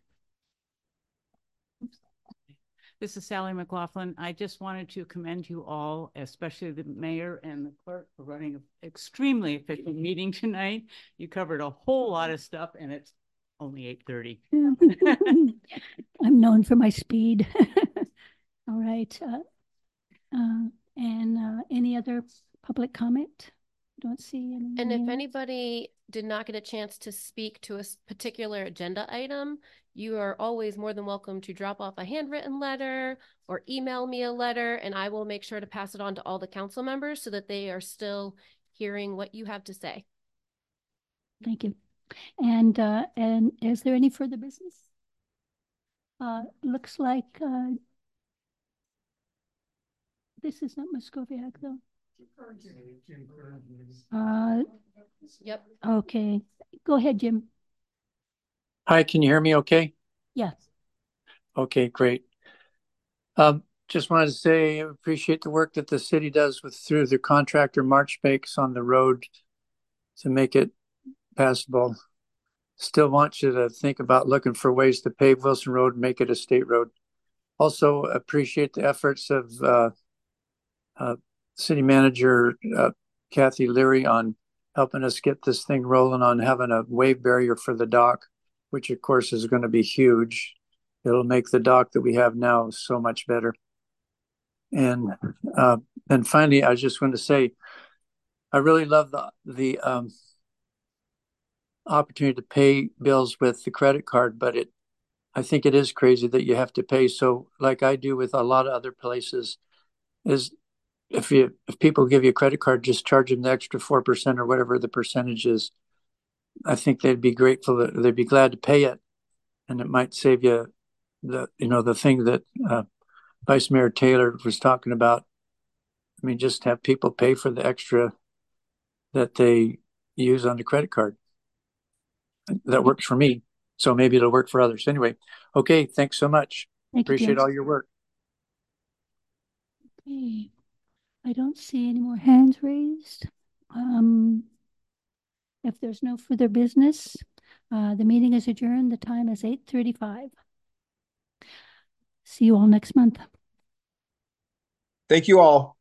This is Sally McLaughlin. I just wanted to commend you all, especially the mayor and the clerk, for running an extremely efficient meeting tonight. You covered a whole lot of stuff, and it's only 8:30. I'm known for my speed. All right. And any other public comment? Don't see any. And if anybody did not get a chance to speak to a particular agenda item, you are always more than welcome to drop off a handwritten letter or email me a letter, and I will make sure to pass it on to all the council members so that they are still hearing what you have to say. Thank you. And is there any further business? Looks like this is not Muscoviac though. Yep. Okay. Go ahead, Jim. Hi, can you hear me okay? Yes. Okay, great. Just wanted to say I appreciate the work that the city does through the contractor Marchbanks on the road to make it passable. Still want you to think about looking for ways to pave Wilson Road and make it a state road. Also appreciate the efforts of City Manager Kathy Leary on helping us get this thing rolling on having a wave barrier for the dock, which of course is going to be huge. It'll make the dock that we have now so much better. And finally, I just want to say, I really love the opportunity to pay bills with the credit card, but I think it is crazy that you have to pay. So like I do with a lot of other places is if people give you a credit card, just charge them the extra 4% or whatever the percentage is. I think they'd be grateful that they'd be glad to pay it. And it might save you the thing that Vice Mayor Taylor was talking about. I mean, just have people pay for the extra that they use on the credit card. That works for me. So maybe it'll work for others. Anyway, okay, thanks so much. Appreciate all your work. Okay. I don't see any more hands raised. If there's no further business, the meeting is adjourned. The time is 8:35. See you all next month. Thank you all.